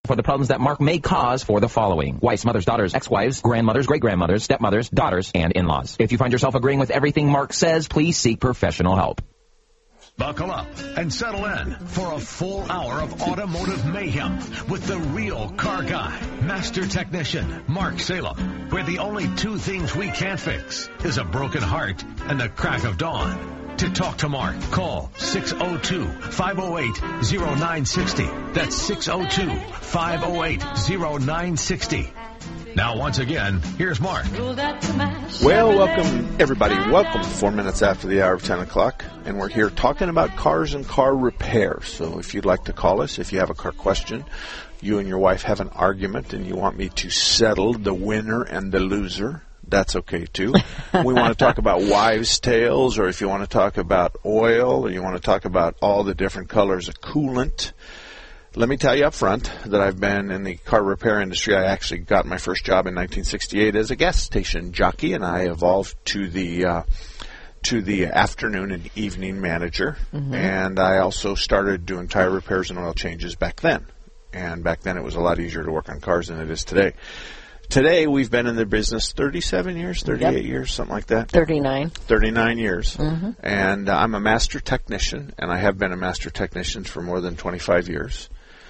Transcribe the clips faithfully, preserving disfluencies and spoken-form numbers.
for the problems that Mark may cause for the following: wives, mothers, daughters, ex-wives, grandmothers, great-grandmothers, stepmothers, daughters, and in-laws. If you find yourself agreeing with everything Mark says, please seek professional help. Buckle up and settle in for a full hour of automotive mayhem with the real car guy, master technician, Mark Salem, where the only two things we can't fix is a broken heart and the crack of dawn. To talk to Mark, call six oh two, five oh eight, oh nine six oh. That's six oh two, five oh eight, oh nine six oh. Now, once again, here's Mark. Well, welcome, everybody. Welcome. Four minutes after the hour of ten o'clock, and we're here talking about cars and car repair. So if you'd like to call us, if you have a car question, you and your wife have an argument, and you want me to settle the winner and the loser, that's okay, too. We want to talk about wives' tales, or if you want to talk about oil, or you want to talk about all the different colors of coolant. Let me tell you up front that I've been in the car repair industry. I actually got my first job in nineteen sixty-eight as a gas station jockey, and I evolved to the uh, to the afternoon and evening manager. Mm-hmm. And I also started doing tire repairs and oil changes back then. And back then it was a lot easier to work on cars than it is today. Today we've been in the business thirty-seven years, thirty-eight yep. years, something like that. thirty-nine. thirty-nine years. Mm-hmm. And uh, I'm a master technician, and I have been a master technician for more than twenty-five years.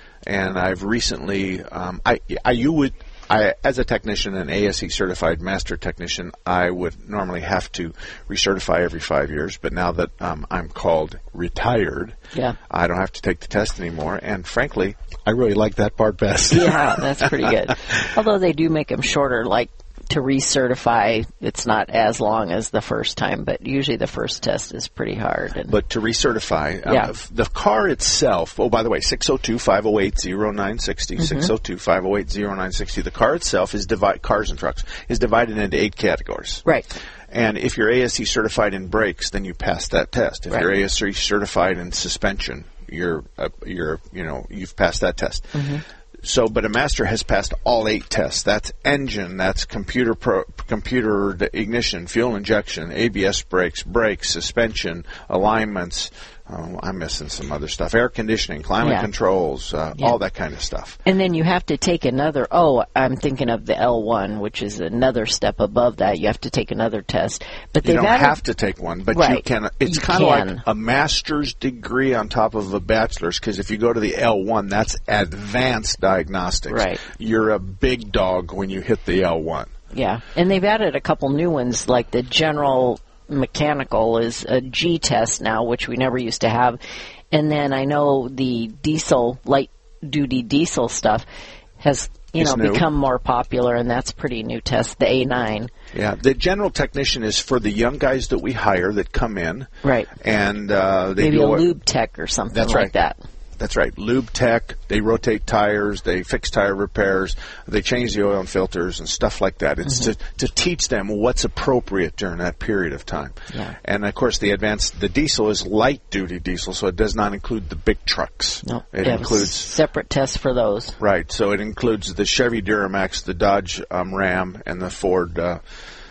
And I've recently, um, I, I, you would, I, as a technician, an A S E certified master technician, I would normally have to recertify every five years. But now that um, I'm called retired, yeah. I don't have to take the test anymore. And frankly, I really like that part best. Yeah, that's pretty good. Although they do make them shorter, like to recertify, it's not as long as the first time, but usually the first test is pretty hard. And but to recertify, um, yeah. the car itself, oh, by the way, six oh two, five oh eight, oh nine six oh, mm-hmm. six oh two, five oh eight, oh nine six oh. The car itself is divided, cars and trucks, is divided into eight categories. Right. And if you're A S E certified in brakes, then you pass that test. If right. you're A S E certified in suspension, you're, uh, you're, you know, you've passed that test. Mm-hmm. So, but a master has passed all eight tests. That's engine, that's computer pro, computer ignition, fuel injection, A B S brakes, brakes, suspension, alignments. Oh, I'm missing some other stuff. Air conditioning, climate yeah. controls, uh, yeah. all that kind of stuff. And then you have to take another, oh, I'm thinking of the L one, which is another step above that. You have to take another test. But You don't added, have to take one, but right. you can. It's kind of like a master's degree on top of a bachelor's, because if you go to the L one, that's advanced diagnostics. Right. You're a big dog when you hit the L one. Yeah, and they've added a couple new ones, like the general mechanical is a G test now, which we never used to have. And then I know the diesel, light-duty diesel stuff has, you it's know, new. become more popular, and that's a pretty new test, the A nine. Yeah, the general technician is for the young guys that we hire that come in. Right. And uh, they Maybe do a what, lube tech or something that's like right. that. That's right. Lube tech, they rotate tires, they fix tire repairs, they change the oil and filters and stuff like that. It's mm-hmm. to, to teach them what's appropriate during that period of time. Yeah. And, of course, the advanced, the diesel is light-duty diesel, so it does not include the big trucks. No, it includes separate tests for those. Right. So it includes the Chevy Duramax, the Dodge um, Ram, and the Ford uh,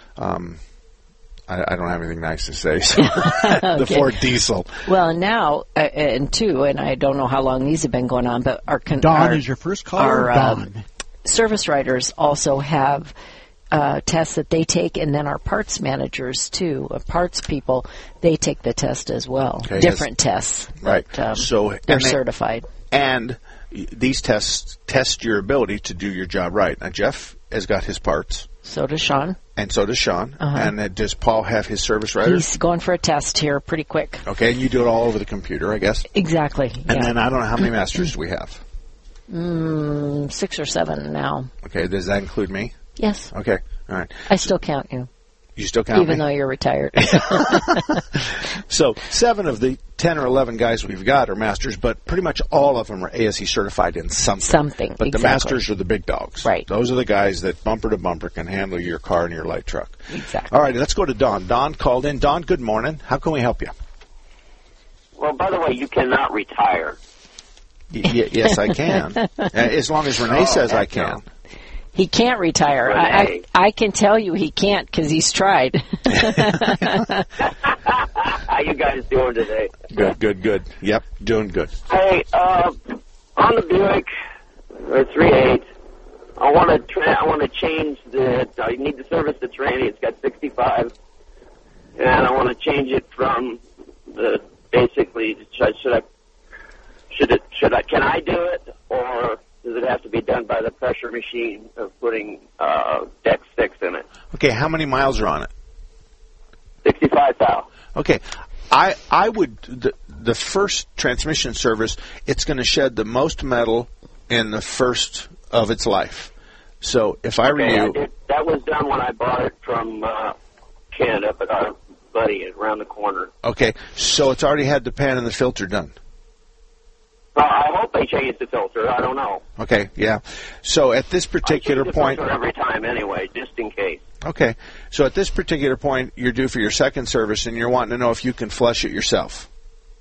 um I, I don't have anything nice to say. So the okay. Ford diesel. Well, now, uh, and two, and I don't know how long these have been going on, but our con- Dawn our, is your first caller. Our Dawn. Um, service writers also have uh, tests that they take, and then our parts managers too, uh, parts people, they take the test as well. Okay, Different yes. tests. Right. But, um, so they're and they, certified. And these tests test your ability to do your job right. Now, Jeff has got his parts. So does Sean. And so does Sean. Uh-huh. And uh, does Paul have his service writer? He's going for a test here pretty quick. Okay, and you do it all over the computer, I guess? Exactly. And yeah. then I don't know how many masters do we have? Mm, six or seven now. Okay, does that include me? Yes. Okay, all right. I still count you. You still count Even me? though you're retired. So seven of the ten or eleven guys we've got are masters, but pretty much all of them are A S E certified in something. Something, But exactly. the masters are the big dogs. Right. Those are the guys that bumper to bumper can handle your car and your light truck. Exactly. All right, let's go to Don. Don called in. Don, good morning. How can we help you? Well, by the way, you cannot retire. Y- y- yes, I can. Uh, as long as Renee Oh, says I heck no. can. He can't retire. I, I I can tell you he can't because he's tried. How you guys doing today? Good, good, good. Yep, doing good. Hey, uh, on the Buick, or three eight. I want to tra- I want to change the. I need to service the tranny. It's got sixty-five, and I want to change it from the basically. Should, should I? Should it? Should I? Can I do it, or does it have to be done by the pressure machine of putting uh, deck six in it? Okay, how many miles are on it? Sixty-five thousand. Okay, I I would the the first transmission service. It's going to shed the most metal in the first of its life. So if I were Okay, I you, did, that was done when I bought it from uh, Canada, but our buddy around the corner. okay, so it's already had the pan and the filter done. Well, I hope they changed the filter. I don't know. Okay, yeah. So at this particular I change point, the filter every time anyway, just in case. okay. So at this particular point, you're due for your second service, and you're wanting to know if you can flush it yourself.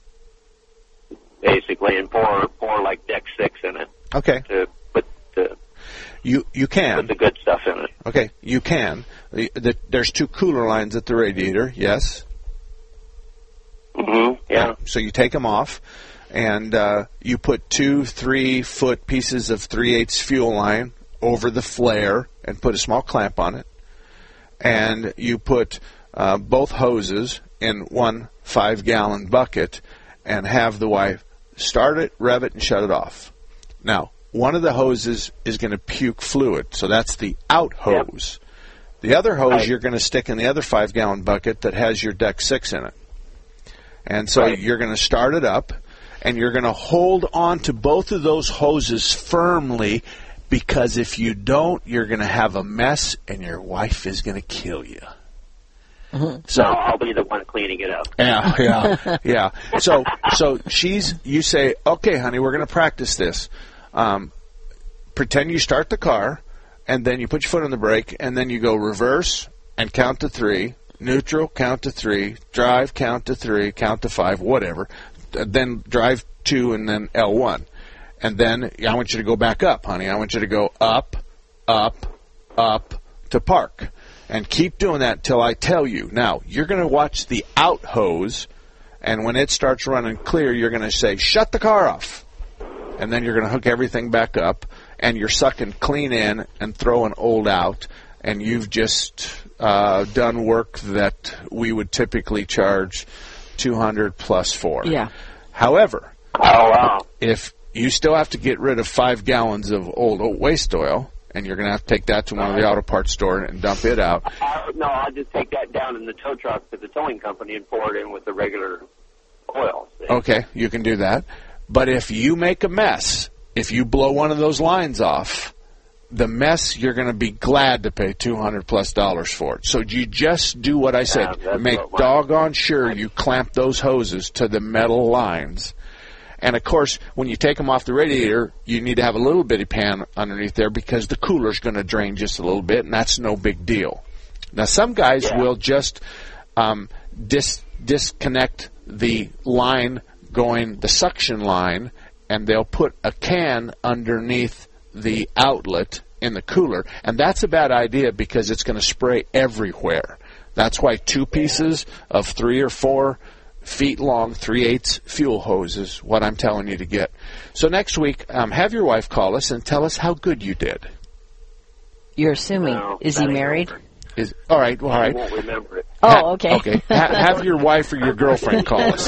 Basically, and pour pour like deck six in it Okay, to put the you you can. put the good stuff in it. Okay, you can. The, the, there's two cooler lines at the radiator. Yes. Mm-hmm. Yeah. So you take them off, and uh, you put two three-foot pieces of three eighths fuel line over the flare and put a small clamp on it. And you put uh, both hoses in one five-gallon bucket and have the wife start it, rev it, and shut it off. Now, one of the hoses is going to puke fluid, so that's the out hose. Yep. The other hose Right. you're going to stick in the other five-gallon bucket that has your deck six in it. And so Right. you're going to start it up, and you're going to hold on to both of those hoses firmly, because if you don't, you're going to have a mess, and your wife is going to kill you. So So I'll be the one cleaning it up. yeah, yeah, yeah. So so she's you say, okay, honey, we're going to practice this. Um, pretend you start the car, and then you put your foot on the brake, and then you go reverse and count to three. Neutral, count to three. Drive, count to three. Count to five, whatever. Then drive two and then L one. And then I want you to go back up, honey. I want you to go up, up, up to park. And keep doing that till I tell you. Now, you're going to watch the out hose, and when it starts running clear, you're going to say, shut the car off. And then you're going to hook everything back up, and you're sucking clean in and throwing old out, and you've just uh, done work that we would typically charge two hundred plus for. Yeah. However, Oh wow. if you still have to get rid of five gallons of old waste oil, and you're going to have to take that to one of the auto parts store and dump it out. Uh, no, I'll just take that down in the tow truck to the towing company and pour it in with the regular oil. See? Okay, you can do that. But if you make a mess, if you blow one of those lines off, the mess, you're going to be glad to pay two hundred plus dollars for it. So you just do what I said. Yeah, that's Make what- doggone sure you clamp those hoses to the metal lines. And, of course, when you take them off the radiator, you need to have a little bitty pan underneath there because the cooler's going to drain just a little bit, and that's no big deal. Now, some guys Yeah. will just um, dis- disconnect the line going, the suction line, and they'll put a can underneath the outlet in the cooler. And that's a bad idea because it's going to spray everywhere. That's why two pieces of three or four feet long, three eighths fuel hose is what I'm telling you to get. So next week, um, have your wife call us and tell us how good you did. You're assuming. No, Is that he ain't married? over. Is all right. All I right. won't remember it. Oh, okay. Okay. Ha- have your wife or your girlfriend call us.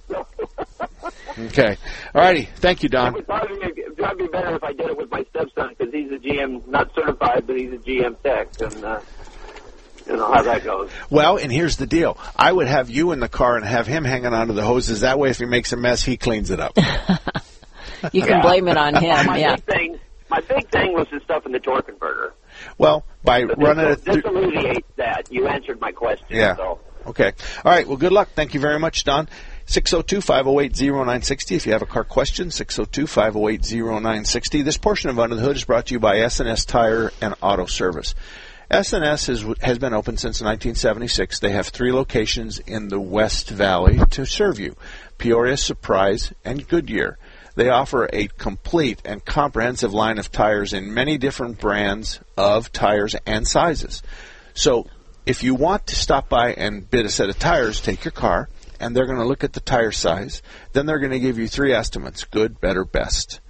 Okay. All righty. Thank you, It Don. would probably be, it'd probably be better if I did it with my stepson because he's a G M, not certified, but he's a G M tech, and uh, you know how that goes. Well, and here's the deal. I would have you in the car and have him hanging onto the hoses. That way, if he makes a mess, he cleans it up. You can Yeah. blame it on him. My Yeah. big thing, my big thing was the stuff in the torque converter. Well, by But running this, it this through. alleviates that. You answered my question. Yeah. So. Okay. All right. Well, good luck. Thank you very much, Don. six oh two, five oh eight, oh nine six oh. If you have a car question, six oh two, five oh eight, oh nine six oh. This portion of Under the Hood is brought to you by S and S Tire and Auto Service. S and S has, has been open since nineteen seventy-six. They have three locations in the West Valley to serve you: Peoria, Surprise, and Goodyear. They offer a complete and comprehensive line of tires in many different brands of tires and sizes. So if you want to stop by and bid a set of tires, take your car, and they're going to look at the tire size. Then they're going to give you three estimates: good, better, best.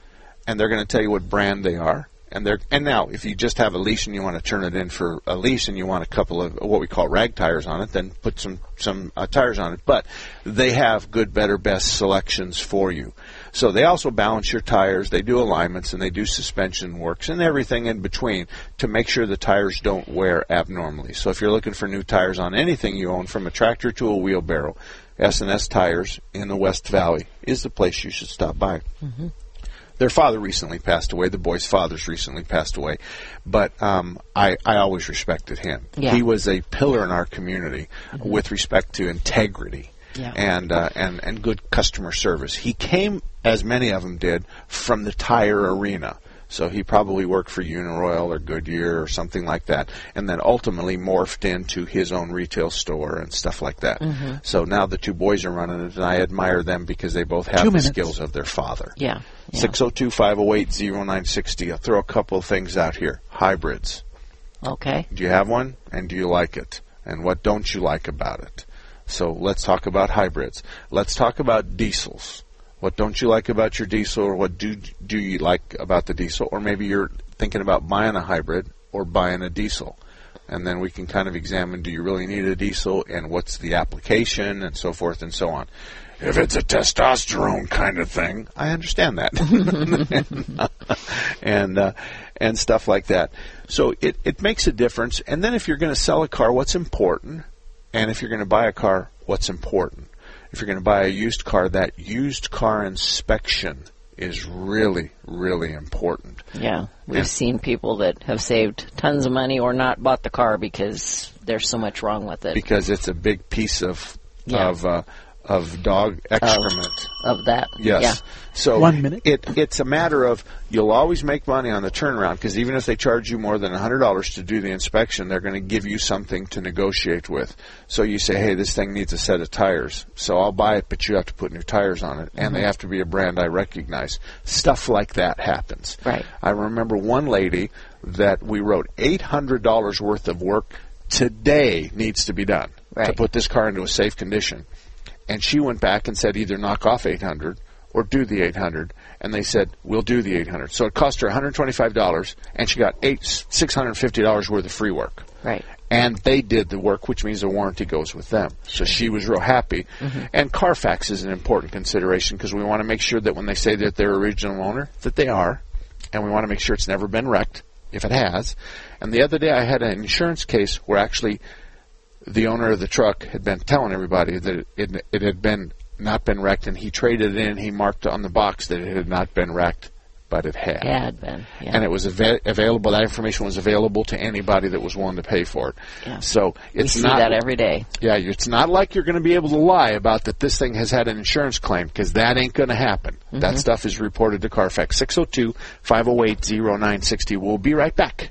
and they're going to tell you what brand they are. And they're and now, if you just have a lease and you want to turn it in for a lease and you want a couple of what we call rag tires on it, then put some some uh, tires on it. But they have good, better, best selections for you. So they also balance your tires. They do alignments and they do suspension works and everything in between to make sure the tires don't wear abnormally. So if you're looking for new tires on anything you own, from a tractor to a wheelbarrow, S and S Tires in the West Valley is the place you should stop by. Mm-hmm. Their father recently passed away. The boy's father's recently passed away. But um, I, I always respected him. Yeah. He was a pillar in our community mm-hmm. with respect to integrity yeah. and, uh, and, and good customer service. He came, as many of them did, from the tire arena. So he probably worked for Uniroyal or Goodyear or something like that, and then ultimately morphed into his own retail store and stuff like that. Mm-hmm. So now the two boys are running it, and I admire them because they both have Two the minutes. skills of their father. Yeah. yeah. six oh two, five oh eight, oh nine six oh. I'll throw a couple of things out here. Hybrids. Okay. Do you have one, and do you like it? And what don't you like about it? So let's talk about hybrids. Let's talk about diesels. What don't you like about your diesel, or what do do you like about the diesel? Or maybe you're thinking about buying a hybrid or buying a diesel. And then we can kind of examine, do you really need a diesel, and what's the application, and so forth and so on. If it's a testosterone kind of thing, I understand that. and uh, and stuff like that. So it, it makes a difference. And then if you're going to sell a car, what's important? And if you're going to buy a car, what's important? If you're going to buy a used car, that used car inspection is really, really important. Yeah. We've And- seen people that have saved tons of money or not bought the car because there's so much wrong with it. Because it's a big piece of Yeah. of uh, of dog excrement. Of that. Yes. Yeah. So One minute. It it's a matter of, you'll always make money on the turnaround, because even if they charge you more than one hundred dollars to do the inspection, they're going to give you something to negotiate with. So you say, hey, this thing needs a set of tires. So I'll buy it, but you have to put new tires on it, and they have to be a brand I recognize. Stuff like that happens. Right. I remember one lady that we wrote eight hundred dollars worth of work today needs to be done to Right. put this car into a safe condition. And she went back and said, either knock off eight hundred dollars or do the eight hundred dollars. And they said, we'll do the eight hundred dollars. So it cost her one hundred twenty-five dollars, and she got eight six hundred fifty dollars worth of free work. Right. And they did the work, which means the warranty goes with them. So she was real happy. Mm-hmm. And Carfax is an important consideration, because we want to make sure that when they say that they're original owner, that they are. And we want to make sure it's never been wrecked, if it has. And the other day I had an insurance case where actually the owner of the truck had been telling everybody that it, it, it had been not been wrecked, and he traded it in. He marked on the box that it had not been wrecked, but it had. Had been. Yeah. And it was ava- available. That information was available to anybody that was willing to pay for it. Yeah. So we it's see not that every day. Yeah, it's not like you're going to be able to lie about that this thing has had an insurance claim, because that ain't going to happen. Mm-hmm. That stuff is reported to Carfax. six oh two, five oh eight, oh nine six oh. We'll be right back.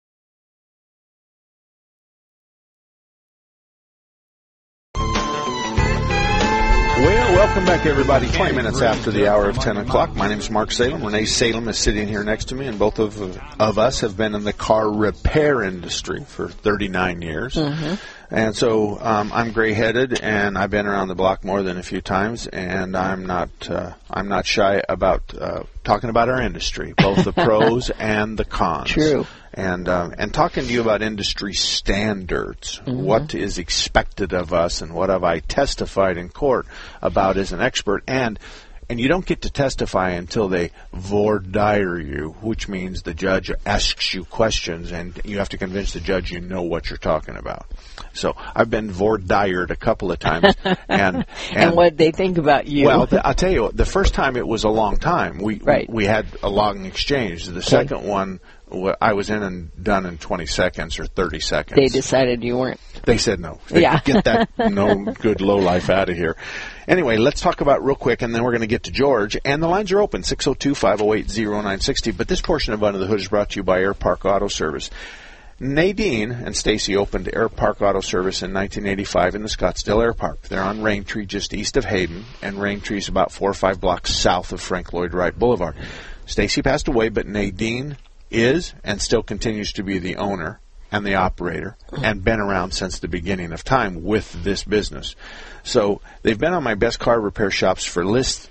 Well, welcome back, everybody. twenty minutes after the hour of ten o'clock. My name is Mark Salem. Renee Salem is sitting here next to me, and both of of us have been in the car repair industry for thirty-nine years. Mm-hmm. And so um, I'm gray-headed, and I've been around the block more than a few times, and I'm not uh, I'm not shy about uh, talking about our industry, both the pros and the cons. True. And um, and talking to you about industry standards, mm-hmm. what is expected of us, and what have I testified in court about as an expert. And and you don't get to testify until they voir dire you, which means the judge asks you questions, and you have to convince the judge you know what you're talking about. So I've been voir dired a couple of times, and and, And what did they think about you? well, the, I'll tell you, the first time it was a long time. We Right. we, we had a long exchange. The second one, w- I was in and done in twenty seconds or thirty seconds. they decided you weren't. They said no. They Yeah. Get that no good lowlife out of here. Anyway, let's talk about real quick, and then we're going to get to George. And the lines are open, six oh two, five oh eight, oh nine six oh. But this portion of Under the Hood is brought to you by Air Park Auto Service. Nadine and Stacy opened Air Park Auto Service in nineteen eighty-five in the Scottsdale Air Park. They're on Raintree, just east of Hayden, and Raintree is about four or five blocks south of Frank Lloyd Wright Boulevard. Stacy passed away, but Nadine is and still continues to be the owner and the operator, and been around since the beginning of time with this business. So they've been on my best car repair shops for list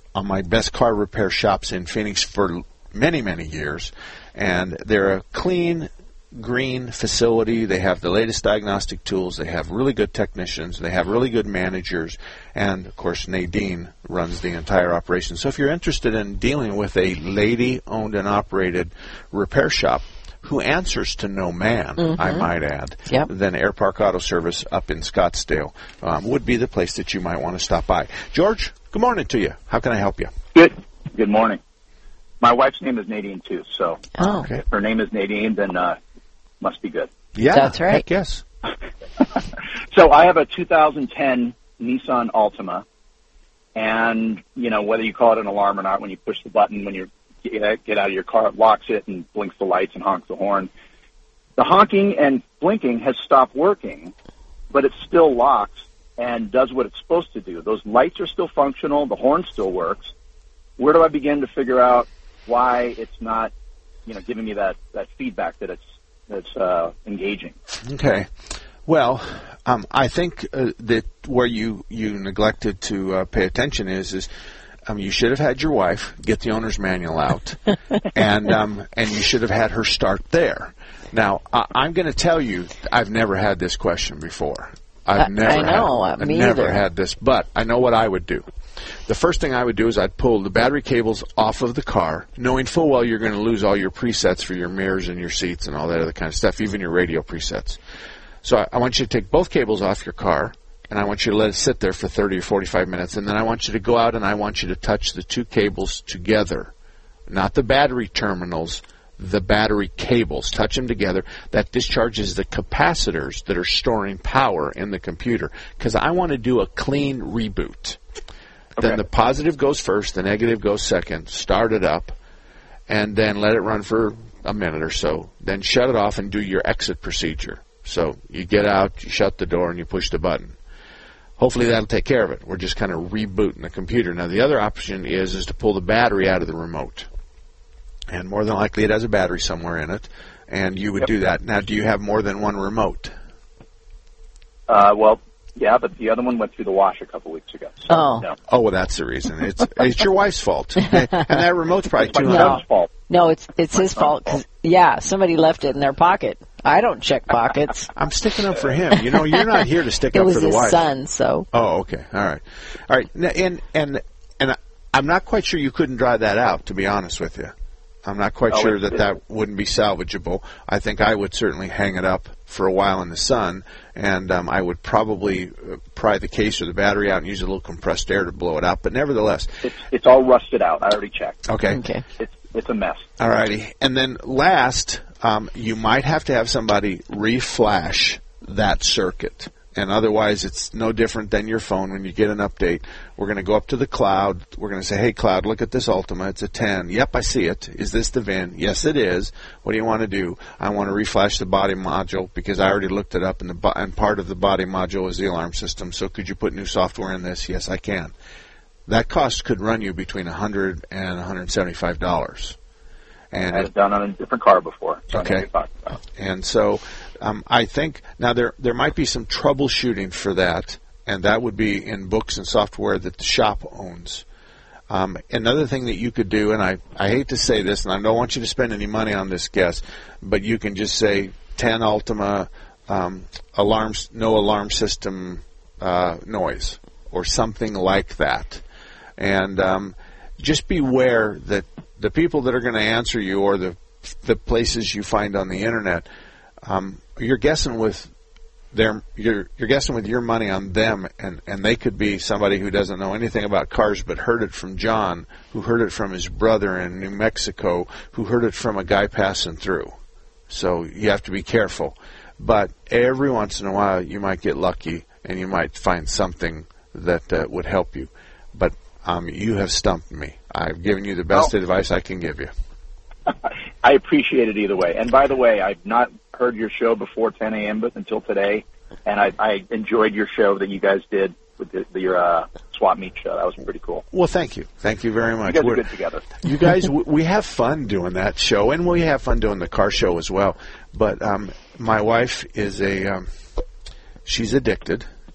on my best car repair shops in Phoenix for many, many years, and they're a clean, green facility. They have the latest diagnostic tools. They have really good technicians. They have really good managers. And, of course, Nadine runs the entire operation. So if you're interested in dealing with a lady-owned and operated repair shop who answers to no man, mm-hmm. I might add, yep. then Air Park Auto Service up in Scottsdale um, would be the place that you might want to stop by. George, good morning to you. How can I help you? Good. Good morning. My wife's name is Nadine, too. So oh. okay. if her name is Nadine, then uh, must be good. Yeah, that's right. Heck yes. So I have a two thousand ten Nissan Altima, and, you know, whether you call it an alarm or not, when you push the button, when you get out of your car, it locks it and blinks the lights and honks the horn. The honking and blinking has stopped working, but it still locks and does what it's supposed to do. Those lights are still functional. The horn still works. Where do I begin to figure out why it's not, you know, giving me that, that feedback that it's that's uh, engaging? Okay. Well, um, I think uh, that where you, you neglected to uh, pay attention is is um, you should have had your wife get the owner's manual out, and um, and you should have had her start there. Now, I, I'm going to tell you, I've never had this question before. I've I, never I know, had, uh, me never either. had this, but I know what I would do. The first thing I would do is I'd pull the battery cables off of the car, knowing full well you're going to lose all your presets for your mirrors and your seats and all that other kind of stuff, even your radio presets. So I, I want you to take both cables off your car, and I want you to let it sit there for thirty or forty-five minutes, and then I want you to go out and I want you to touch the two cables together, not the battery terminals, the battery cables. Touch them together. That discharges the capacitors that are storing power in the computer, because I want to do a clean reboot. Okay. Then the positive goes first, the negative goes second. Start it up, and then let it run for a minute or so. Then shut it off and do your exit procedure. So you get out, you shut the door, and you push the button. Hopefully that'll take care of it. We're just kind of rebooting the computer. Now the other option is is to pull the battery out of the remote. And more than likely it has a battery somewhere in it, and you would Yep. do that. Now, do you have more than one remote? Uh, well, yeah, but the other one went through the wash a couple weeks ago. So, Oh. no. Oh, well, that's the reason. It's it's your wife's fault. And that remote's probably It's my two hundred dollars. son's fault. No, it's it's My his son's fault. 'Cause, yeah, somebody left it in their pocket. I don't check pockets. I'm sticking up for him. You know, you're not here to stick It up was for the his wife. son, so. Oh, okay. All right. All right. N- And and and I'm not quite sure you couldn't dry that out, to be honest with you. I'm not quite Oh, sure it's- that that wouldn't be salvageable. I think I would certainly hang it up for a while in the sun, and um, I would probably uh, pry the case or the battery out and use a little compressed air to blow it out. But nevertheless, It's, it's all rusted out. I already checked. okay. Okay. It's it's a mess. All righty. And then last, um, you might have to have somebody reflash that circuit. And otherwise, it's no different than your phone when you get an update. We're going to go up to the cloud. We're going to say, hey, cloud, look at this Ultima. It's a ten. Yep, I see it. Is this the V I N? Yes, it is. What do you want to do? I want to reflash the body module because I already looked it up, and, the bo- and part of the body module is the alarm system. So could you put new software in this? Yes, I can. That cost could run you between one hundred dollars and one hundred seventy-five dollars. And I had it done on a different car before. So I know Okay. what you're talking about. And so um, I think now there there might be some troubleshooting for that, and that would be in books and software that the shop owns. Um, another thing that you could do, and I, I hate to say this, and I don't want you to spend any money on this guess, but you can just say ten Ultima um, alarms, no alarm system uh, noise, or something like that. And um, just beware that the people that are going to answer you, or the the places you find on the internet, um, you're guessing with their you're you're guessing with your money on them, and and they could be somebody who doesn't know anything about cars but heard it from John, who heard it from his brother in New Mexico, who heard it from a guy passing through. So you have to be careful. But every once in a while, you might get lucky, and you might find something that uh, would help you. But um, you have stumped me. I've given you the best Oh. advice I can give you. I appreciate it either way. And by the way, I've not heard your show before ten a.m. but until today, and I, I enjoyed your show that you guys did with the, the, your uh, swap meet show. That was pretty cool. Well, thank you. Thank you very much. You guys We're- are good together. You guys, w- we have fun doing that show, and we have fun doing the car show as well. But um, my wife is a, um, she's addicted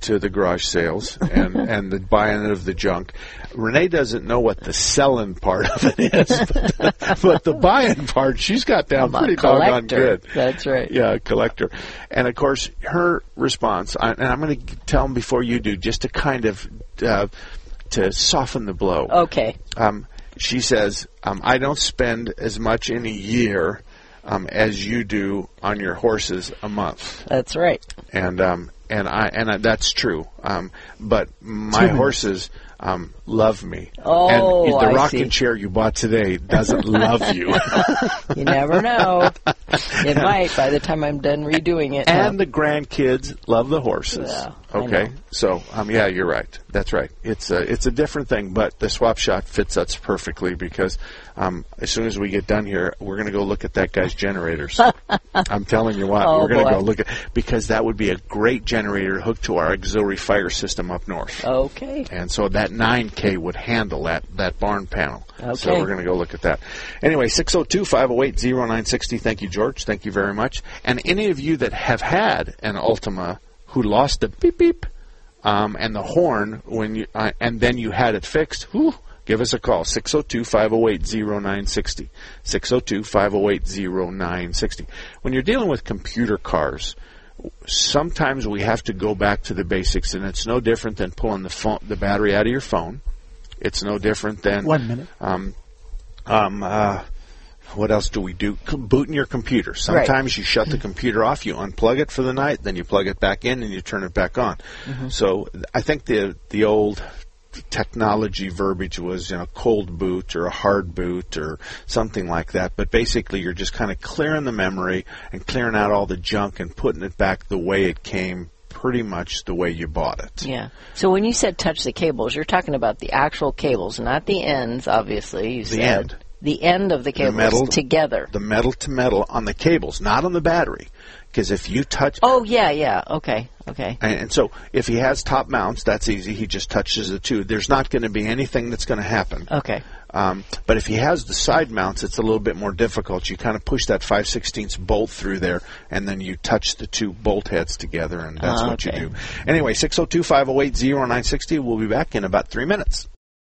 to the garage sales and, and the buying of the junk. Renee doesn't know what the selling part of it is, but the, but the buying part, she's got down I'm pretty a collector. doggone good. That's right. Yeah, a collector. And, of course, her response, I, and I'm going to tell them before you do, just to kind of uh, to soften the blow. Okay. Um, she says, um, I don't spend as much in a year um, as you do on your horses a month. That's right. And um, and I and I, that's true. Um, but my horses um, love me. Oh, and the I rocking see. chair you bought today doesn't love you. You never know. It might by the time I'm done redoing it. And huh? the grandkids love the horses. Yeah, I okay, know. so um, yeah, you're right. That's right. It's a it's a different thing, but the swap shot fits us perfectly because um, as soon as we get done here, we're going to go look at that guy's generators. I'm telling you what, Oh, we're going to boy. go look at because that would be a great generator hooked to our auxiliary fire system up north. Okay. And so that nine K would handle that, that barn panel. Okay. So we're going to go look at that. Anyway, six oh two, five oh eight, oh nine six oh. Thank you, George. Thank you very much. And any of you that have had an Ultima who lost the beep beep um, and the horn when you uh, and then you had it fixed, whew, give us a call, six oh two, five oh eight, oh nine six oh. six oh two, five oh eight, oh nine six oh. When you're dealing with computer cars, sometimes we have to go back to the basics, and it's no different than pulling the phone, the battery out of your phone. It's no different than One minute. Um, um, uh, what else do we do? C- booting your computer. Sometimes you shut the computer off, you unplug it for the night, then you plug it back in, and you turn it back on. Mm-hmm. So I think the the old technology verbiage was, you know, cold boot or a hard boot or something like that. But basically, you're just kind of clearing the memory and clearing out all the junk and putting it back the way it came, pretty much the way you bought it. Yeah. So when you said touch the cables, you're talking about the actual cables, not the ends, obviously. You The said end. The end of the cables metal- together. The metal to metal on the cables, not on the battery. Because if you touch... Oh, yeah, yeah. Okay, okay. And, and so if he has top mounts, that's easy. He just touches the two. There's not going to be anything that's going to happen. Okay. Um, but if he has the side mounts, it's a little bit more difficult. You kind of push that five sixteenths bolt through there, and then you touch the two bolt heads together, and that's Ah, what you okay. do. Anyway, six oh two, five oh eight, oh nine six oh. We'll be back in about three minutes.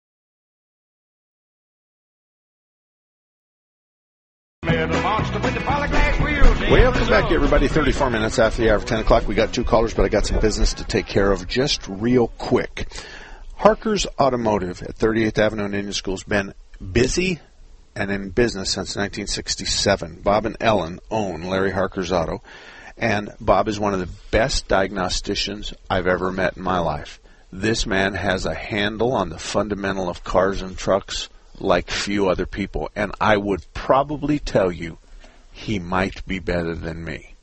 Welcome back, everybody. thirty-four minutes after the hour of ten o'clock. We got two callers, but I got some business to take care of just real quick. Harker's Automotive at thirty-eighth Avenue and Indian School has been busy and in business since nineteen sixty-seven. Bob and Ellen own Larry Harker's Auto, and Bob is one of the best diagnosticians I've ever met in my life. This man has a handle on the fundamental of cars and trucks like few other people, and I would probably tell you he might be better than me.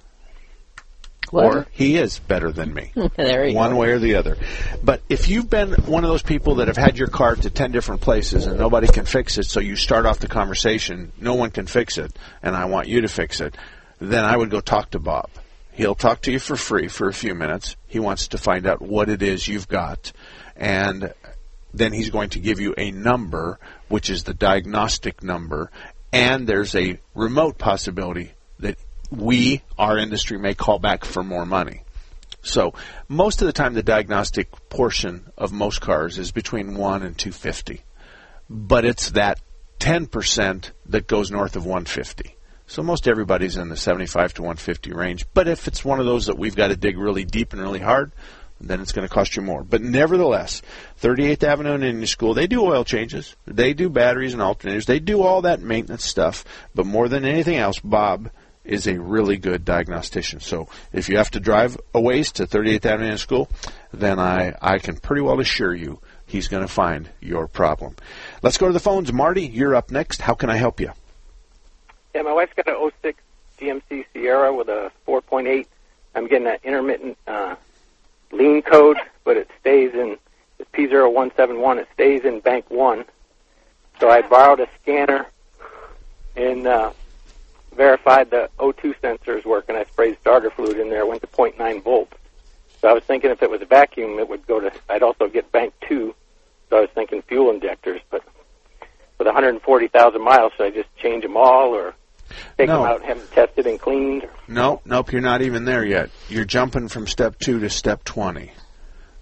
What? Or he is better than me. There you One go. way or the other. But if you've been one of those people that have had your car to ten different places and nobody can fix it, so you start off the conversation, no one can fix it, and I want you to fix it, then I would go talk to Bob. He'll talk to you for free for a few minutes. He wants to find out what it is you've got, and then he's going to give you a number, which is the diagnostic number, and there's a remote possibility that we, our industry, may call back for more money. So most of the time, the diagnostic portion of most cars is between one and two fifty, but it's that ten percent that goes north of one fifty. So most everybody's in the seventy-five to one fifty range. But if it's one of those that we've got to dig really deep and really hard, then it's going to cost you more. But nevertheless, thirty-eighth Avenue and Indian School, they do oil changes. They do batteries and alternators. They do all that maintenance stuff. But more than anything else, Bob is a really good diagnostician. So if you have to drive a ways to thirty-eighth Avenue and Indian School, then I, I can pretty well assure you he's going to find your problem. Let's go to the phones. Marty, you're up next. How can I help you? Yeah, my wife's got an oh six G M C Sierra with a four point eight. I'm getting that intermittent uh, lean code, but it stays in the P zero one seven one. It stays in bank one. So I borrowed a scanner and uh, verified the O two sensors work, and I sprayed starter fluid in there. It went to point nine volts. So I was thinking if it was a vacuum, it would go to, I'd also get bank two. So I was thinking fuel injectors, but with one hundred forty thousand miles, should I just change them all or take No. them out and have them tested and cleaned? Or? No, nope, you're not even there yet. You're jumping from step two to step twenty.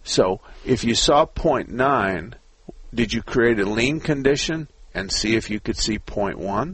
So if you saw point nine, did you create a lean condition and see if you could see point one?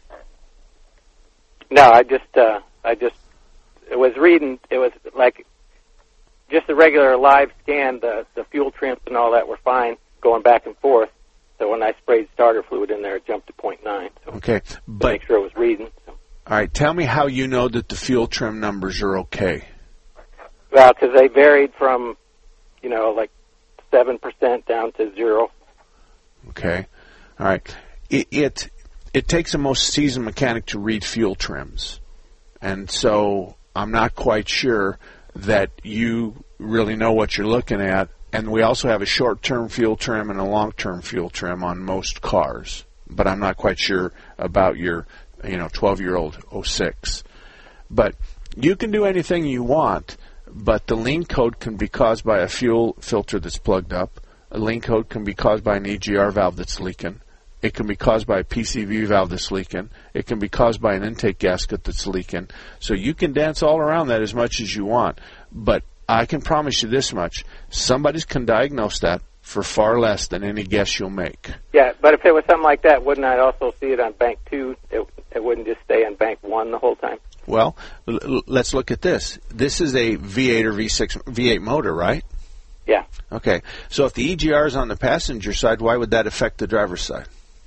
No, I just, uh, I just, it was reading, it was like just a regular live scan, the, the fuel trims and all that were fine, going back and forth. So when I sprayed starter fluid in there, it jumped to point nine. So okay, but to make sure it was reading. So. All right, tell me how you know that the fuel trim numbers are okay. Well, because they varied from, you know, like seven percent down to zero. Okay, all right. It, it it takes a most seasoned mechanic to read fuel trims, and so I'm not quite sure that you really know what you're looking at. And we also have a short-term fuel trim and a long-term fuel trim on most cars, but I'm not quite sure about your, you know, twelve-year-old oh six. But you can do anything you want, but the lean code can be caused by a fuel filter that's plugged up. A lean code can be caused by an E G R valve that's leaking. It can be caused by a P C V valve that's leaking. It can be caused by an intake gasket that's leaking. So you can dance all around that as much as you want, but I can promise you this much. Somebody can diagnose that for far less than any guess you'll make. Yeah, but if it was something like that, wouldn't I also see it on bank two? It, it wouldn't just stay on bank one the whole time? Well, l- l- let's look at this. This is a V eight or V six, V eight motor, right? Yeah. Okay, so if the E G R is on the passenger side, why would that affect the driver's side?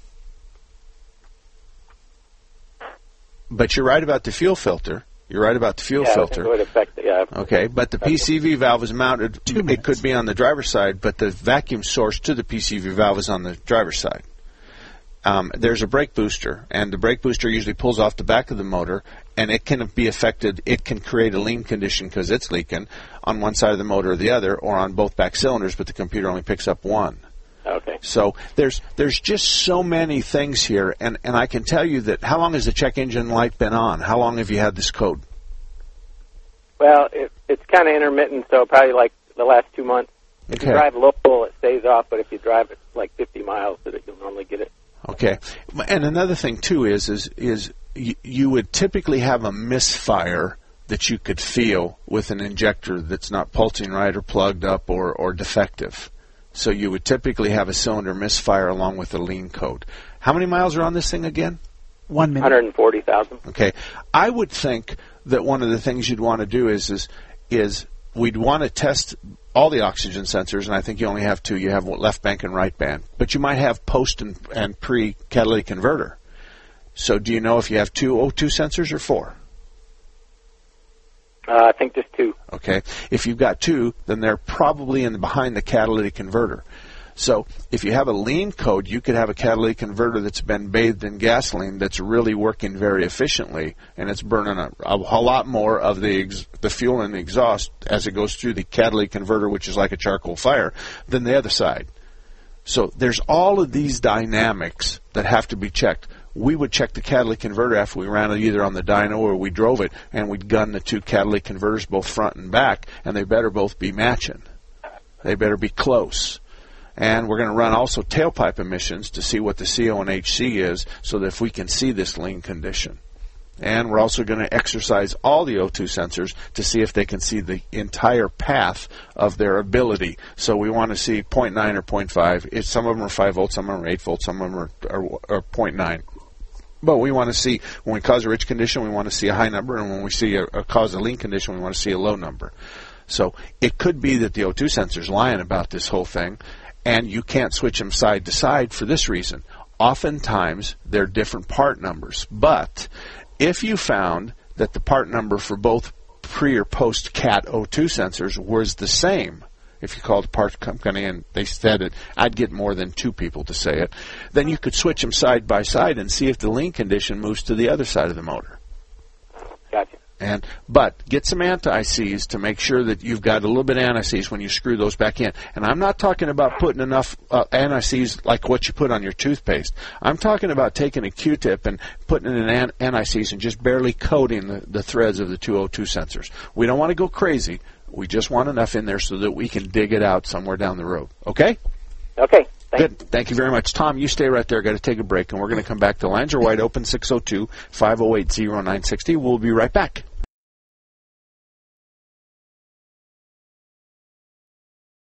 But you're right about the fuel filter. You're right about the fuel yeah, filter. It would affect it, yeah. Okay, but the P C V valve is mounted. Two it minutes. could be on the driver's side, but the vacuum source to the P C V valve is on the driver's side. Um, there's a brake booster, and the brake booster usually pulls off the back of the motor, and it can be affected. It can create a lean condition because it's leaking on one side of the motor or the other, or on both back cylinders, but the computer only picks up one. Okay. So there's there's just so many things here, and, and I can tell you that. How long has the check engine light been on? How long have you had this code? Well, it, it's kind of intermittent, so probably like the last two months. If Okay. you drive local, it stays off, but if you drive it like fifty miles, it, you'll normally get it. Okay, and another thing too is is is you, you would typically have a misfire that you could feel with an injector that's not pulsing right or plugged up or, or defective. So you would typically have a cylinder misfire along with a lean code. How many miles are on this thing again? One minute. one hundred forty thousand. Okay, I would think that one of the things you'd want to do is is is we'd want to test all the oxygen sensors, and I think you only have two. You have left bank and right band, but you might have post and, and pre catalytic converter. So do you know if you have two O two sensors or four? Uh, I think just two. Okay, if you've got two, then they're probably in the, behind the catalytic converter. So if you have a lean code, you could have a catalytic converter that's been bathed in gasoline that's really working very efficiently, and it's burning a, a, a lot more of the ex, the fuel in the exhaust as it goes through the catalytic converter, which is like a charcoal fire, than the other side. So there's all of these dynamics that have to be checked. We would check the catalytic converter after we ran it either on the dyno or we drove it, and we'd gun the two catalytic converters both front and back, and they better both be matching. They better be close. And we're going to run also tailpipe emissions to see what the C O and H C is so that if we can see this lean condition. And we're also going to exercise all the O two sensors to see if they can see the entire path of their ability. So we want to see zero point nine or zero point five. It's, some of them are five volts, some of them are eight volts, some of them are, are, are zero point nine. But we want to see, when we cause a rich condition, we want to see a high number, and when we see a, a cause a lean condition, we want to see a low number. So it could be that the O two sensor's lying about this whole thing, and you can't switch them side to side for this reason. Oftentimes, they're different part numbers. But if you found that the part number for both pre or post C A T O two sensors was the same, if you called the parts company and they said it, I'd get more than two people to say it, then you could switch them side by side and see if the lean condition moves to the other side of the motor. Gotcha. And but get some anti-seize to make sure that you've got a little bit of anti-seize when you screw those back in. And I'm not talking about putting enough uh, anti-seize like what you put on your toothpaste. I'm talking about taking a Q-tip and putting in an an- anti-seize and just barely coating the, the threads of the two O two sensors. We don't want to go crazy. We just want enough in there so that we can dig it out somewhere down the road. Okay? Okay. Thanks. Good. Thank you very much. Tom, you stay right there. Got to take a break, and we're going to come back. The lines are wide open, six oh two, five oh eight, oh nine six oh. We'll be right back.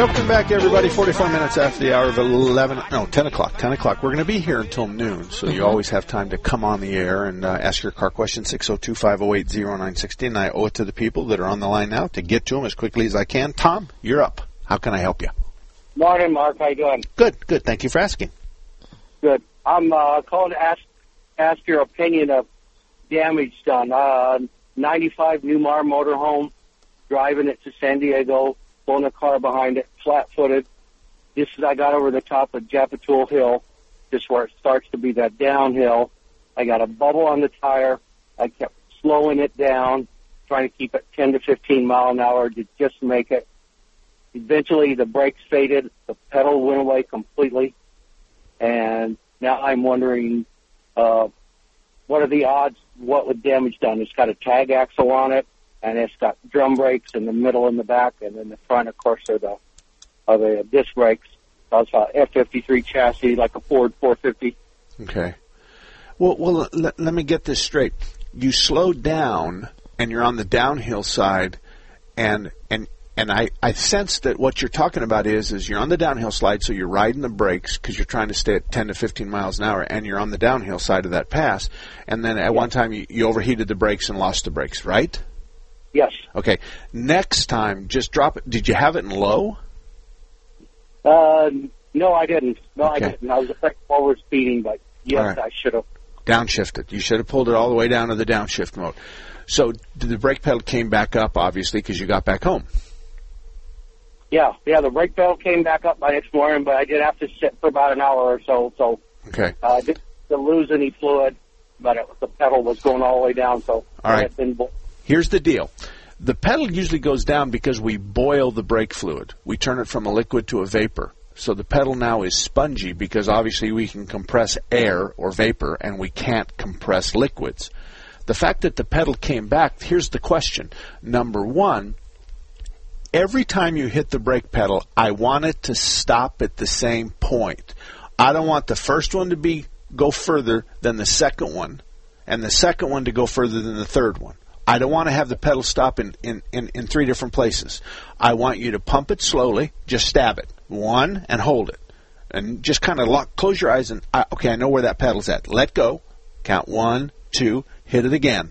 Welcome back, everybody. forty-four minutes after the hour of eleven, no, ten o'clock. ten o'clock. We're going to be here until noon, so you always have time to come on the air and uh, ask your car question, six oh two, five oh eight, oh nine six oh. And I owe it to the people that are on the line now to get to them as quickly as I can. Tom, you're up. How can I help you? Morning, Mark. How you doing? Good, good. Thank you for asking. Good. I'm uh, calling to ask ask your opinion of damage done. Uh, ninety-five Newmar motorhome, driving it to San Diego, pulling a car behind it, flat-footed. Just as I got over the top of Japatool Hill, just where it starts to be that downhill, I got a bubble on the tire. I kept slowing it down, trying to keep it ten to fifteen mile an hour to just make it. Eventually, the brakes faded. The pedal went away completely. And now I'm wondering, uh, what are the odds? What would damage done? It's got a tag axle on it, and it's got drum brakes in the middle and the back, and then the front, of course, are the are the disc brakes. So it's an F fifty-three chassis, like a Ford four fifty. Okay. Well, well, let, let me get this straight. You slowed down, and you're on the downhill side, and and and I, I sense that what you're talking about is is you're on the downhill slide, so you're riding the brakes because you're trying to stay at ten to fifteen miles an hour, and you're on the downhill side of that pass, and then at yeah. one time you, you overheated the brakes and lost the brakes, right? Yes. Okay. Next time, just drop it. Did you have it in low? Uh, no, I didn't. No, okay. I didn't. I was afraid forward speeding, but yes, right. I should have. Downshifted. You should have pulled it all the way down to the downshift mode. So the brake pedal came back up, obviously, because you got back home. Yeah, yeah, the brake pedal came back up by next morning, but I did have to sit for about an hour or so. So okay. uh, I didn't lose any fluid, but it, the pedal was going all the way down. So all right. Been bo- Here's the deal. The pedal usually goes down because we boil the brake fluid. We turn it from a liquid to a vapor. So the pedal now is spongy because obviously we can compress air or vapor and we can't compress liquids. The fact that the pedal came back, here's the question. Number one, every time you hit the brake pedal, I want it to stop at the same point. I don't want the first one to be go further than the second one and the second one to go further than the third one. I don't want to have the pedal stop in, in, in, in three different places. I want you to pump it slowly, just stab it. One, and hold it. And just kind of lock, close your eyes and, uh, okay, I know where that pedal's at. Let go. Count one, two, hit it again.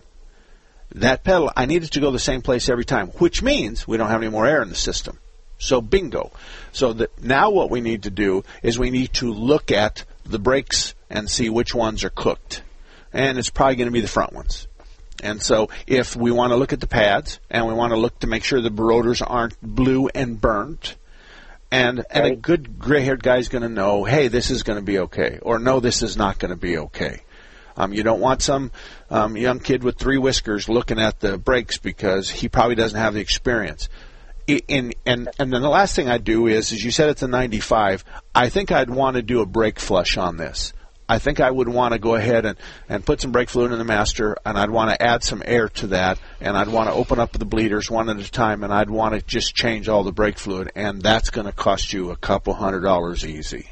That pedal, I need it to go the same place every time, which means we don't have any more air in the system. So bingo. So that now what we need to do is we need to look at the brakes and see which ones are cooked. And it's probably going to be the front ones. And so if we want to look at the pads and we want to look to make sure the rotors aren't blue and burnt, and, and a good gray-haired guy is going to know, hey, this is going to be okay, or no, this is not going to be okay. Um, you don't want some um, young kid with three whiskers looking at the brakes because he probably doesn't have the experience. In, and, and then the last thing I'd do is, as you said, it's a ninety-five. I think I'd want to do a brake flush on this. I think I would want to go ahead and, and put some brake fluid in the master, and I'd want to add some air to that, and I'd want to open up the bleeders one at a time, and I'd want to just change all the brake fluid, and that's going to cost you a couple hundred dollars easy.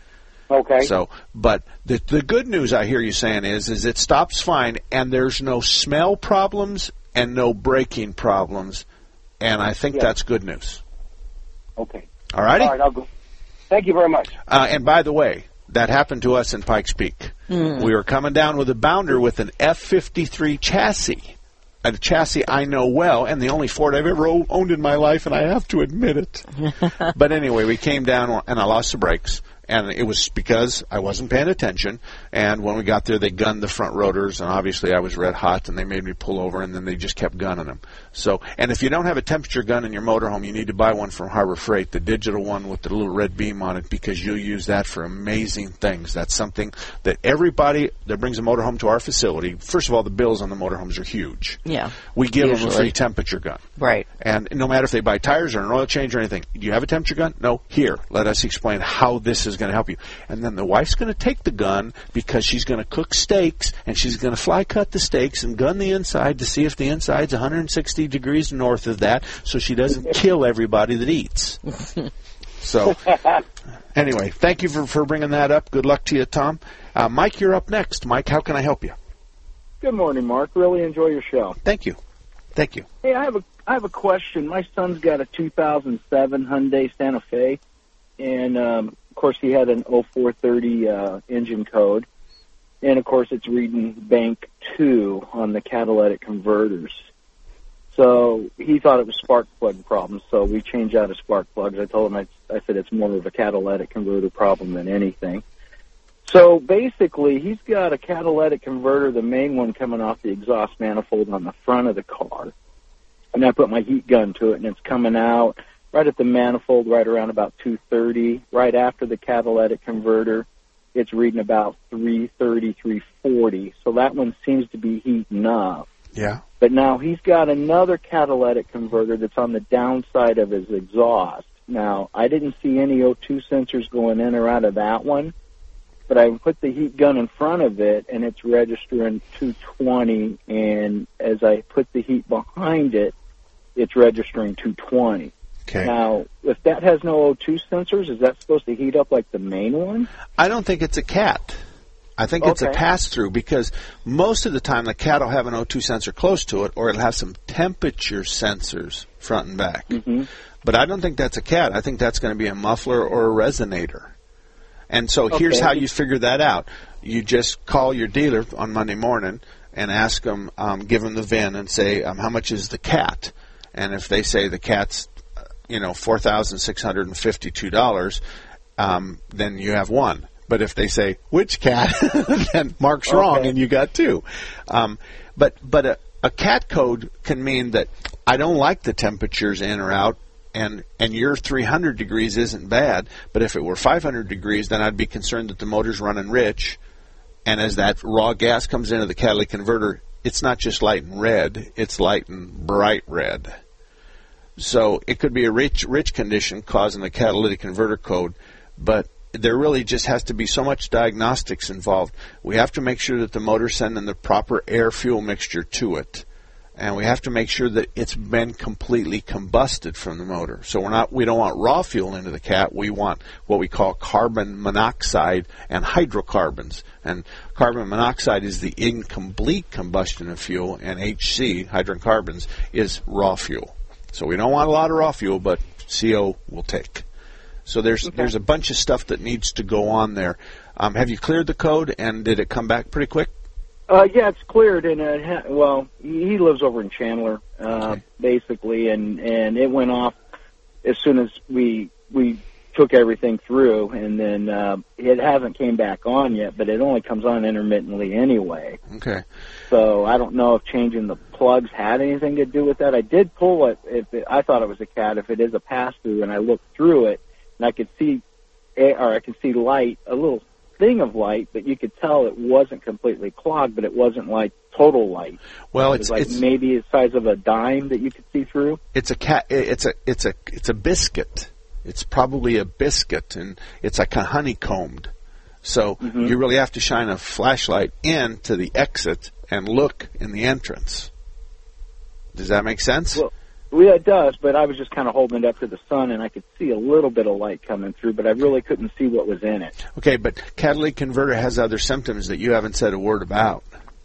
Okay. So, but the the good news I hear you saying is, is it stops fine, and there's no smell problems and no braking problems, and I think yeah. that's good news. Okay. All righty? All right, I'll go. Thank you very much. Uh, and by the way, that happened to us in Pikes Peak. Mm. We were coming down with a bounder with an F fifty-three chassis, a chassis I know well, and the only Ford I've ever owned in my life, and I have to admit it. But anyway, we came down, and I lost the brakes. And it was because I wasn't paying attention, and when we got there, they gunned the front rotors, and obviously I was red hot, and they made me pull over, and then they just kept gunning them. So, and if you don't have a temperature gun in your motorhome, you need to buy one from Harbor Freight, the digital one with the little red beam on it, because you'll use that for amazing things. That's something that everybody that brings a motorhome to our facility, first of all, the bills on the motorhomes are huge. Yeah. We give usually. them a free temperature gun. Right. And no matter if they buy tires or an oil change or anything, do you have a temperature gun? No. Here, let us explain how this is going to help you. And then the wife's going to take the gun because she's going to cook steaks, and she's going to fly cut the steaks and gun the inside to see if the inside's one hundred sixty degrees north of that, so she doesn't kill everybody that eats. So, anyway, thank you for, for bringing that up. Good luck to you, Tom. Uh, Mike, you're up next. Mike, how can I help you? Good morning, Mark. Really enjoy your show. Thank you. Thank you. Hey, I have a I have a question. My son's got a two thousand seven Hyundai Santa Fe, and um, of course he had an oh four thirty uh, engine code, and of course it's reading bank two on the catalytic converters. So he thought it was spark plug problem, so we changed out his spark plugs. I told him, I, I said it's more of a catalytic converter problem than anything. So basically, he's got a catalytic converter, the main one coming off the exhaust manifold on the front of the car. And I put my heat gun to it, and it's coming out right at the manifold, right around about two thirty. Right after the catalytic converter, it's reading about three thirty, three forty. So that one seems to be heating up. Yeah. But now he's got another catalytic converter that's on the downside of his exhaust. Now, I didn't see any O two sensors going in or out of that one, but I put the heat gun in front of it, and it's registering two twenty, and as I put the heat behind it, it's registering two twenty. Okay. Now, if that has no O two sensors, is that supposed to heat up like the main one? I don't think it's a cat. I think it's Okay. a pass-through because most of the time the cat will have an O two sensor close to it, or it'll have some temperature sensors front and back. Mm-hmm. But I don't think that's a cat. I think that's going to be a muffler or a resonator. And so here's Okay. how you figure that out. You just call your dealer on Monday morning and ask them, um, give them the V I N and say, um, how much is the cat? And if they say the cat's, uh, you know, four thousand six hundred fifty-two dollars, um, then you have one. But if they say, which cat, then Mark's Okay. wrong and you got two. Um, but but a, a cat code can mean that I don't like the temperatures in or out, and, and your three hundred degrees isn't bad, but if it were five hundred degrees, then I'd be concerned that the motor's running rich, and as that raw gas comes into the catalytic converter, it's not just light and red, it's light and bright red. So it could be a rich, rich condition causing the catalytic converter code, but there really just has to be so much diagnostics involved. We have to make sure that the motor's sending the proper air-fuel mixture to it, and we have to make sure that it's been completely combusted from the motor. So we're not, we don't want raw fuel into the cat. We want what we call carbon monoxide and hydrocarbons. And carbon monoxide is the incomplete combustion of fuel, and H C, hydrocarbons, is raw fuel. So we don't want a lot of raw fuel, but C O will take. So there's Okay. there's a bunch of stuff that needs to go on there. Um, have you cleared the code, and did it come back pretty quick? Uh, yeah, it's cleared, and it ha- well, he he lives over in Chandler, uh, Okay. basically, and and it went off as soon as we we took everything through, and then uh, it hasn't came back on yet, but it only comes on intermittently anyway. Okay. So I don't know if changing the plugs had anything to do with that. I did pull it. If it, I thought it was a cat. If it is a pass through, and I looked through it, and I could see, a- or I could see light, a little thing of light, but you could tell it wasn't completely clogged, but it wasn't like total light. Well, It it's was like it's maybe the size of a dime that you could see through. it's a cat. It's a it's a it's a biscuit. It's probably a biscuit, and it's like a honeycombed. So Mhm. you really have to shine a flashlight into the exit and look in the entrance. Does that make sense? Well, yeah, it does, but I was just kind of holding it up to the sun, and I could see a little bit of light coming through, but I really couldn't see what was in it. Okay, but catalytic converter has other symptoms that you haven't said a word about.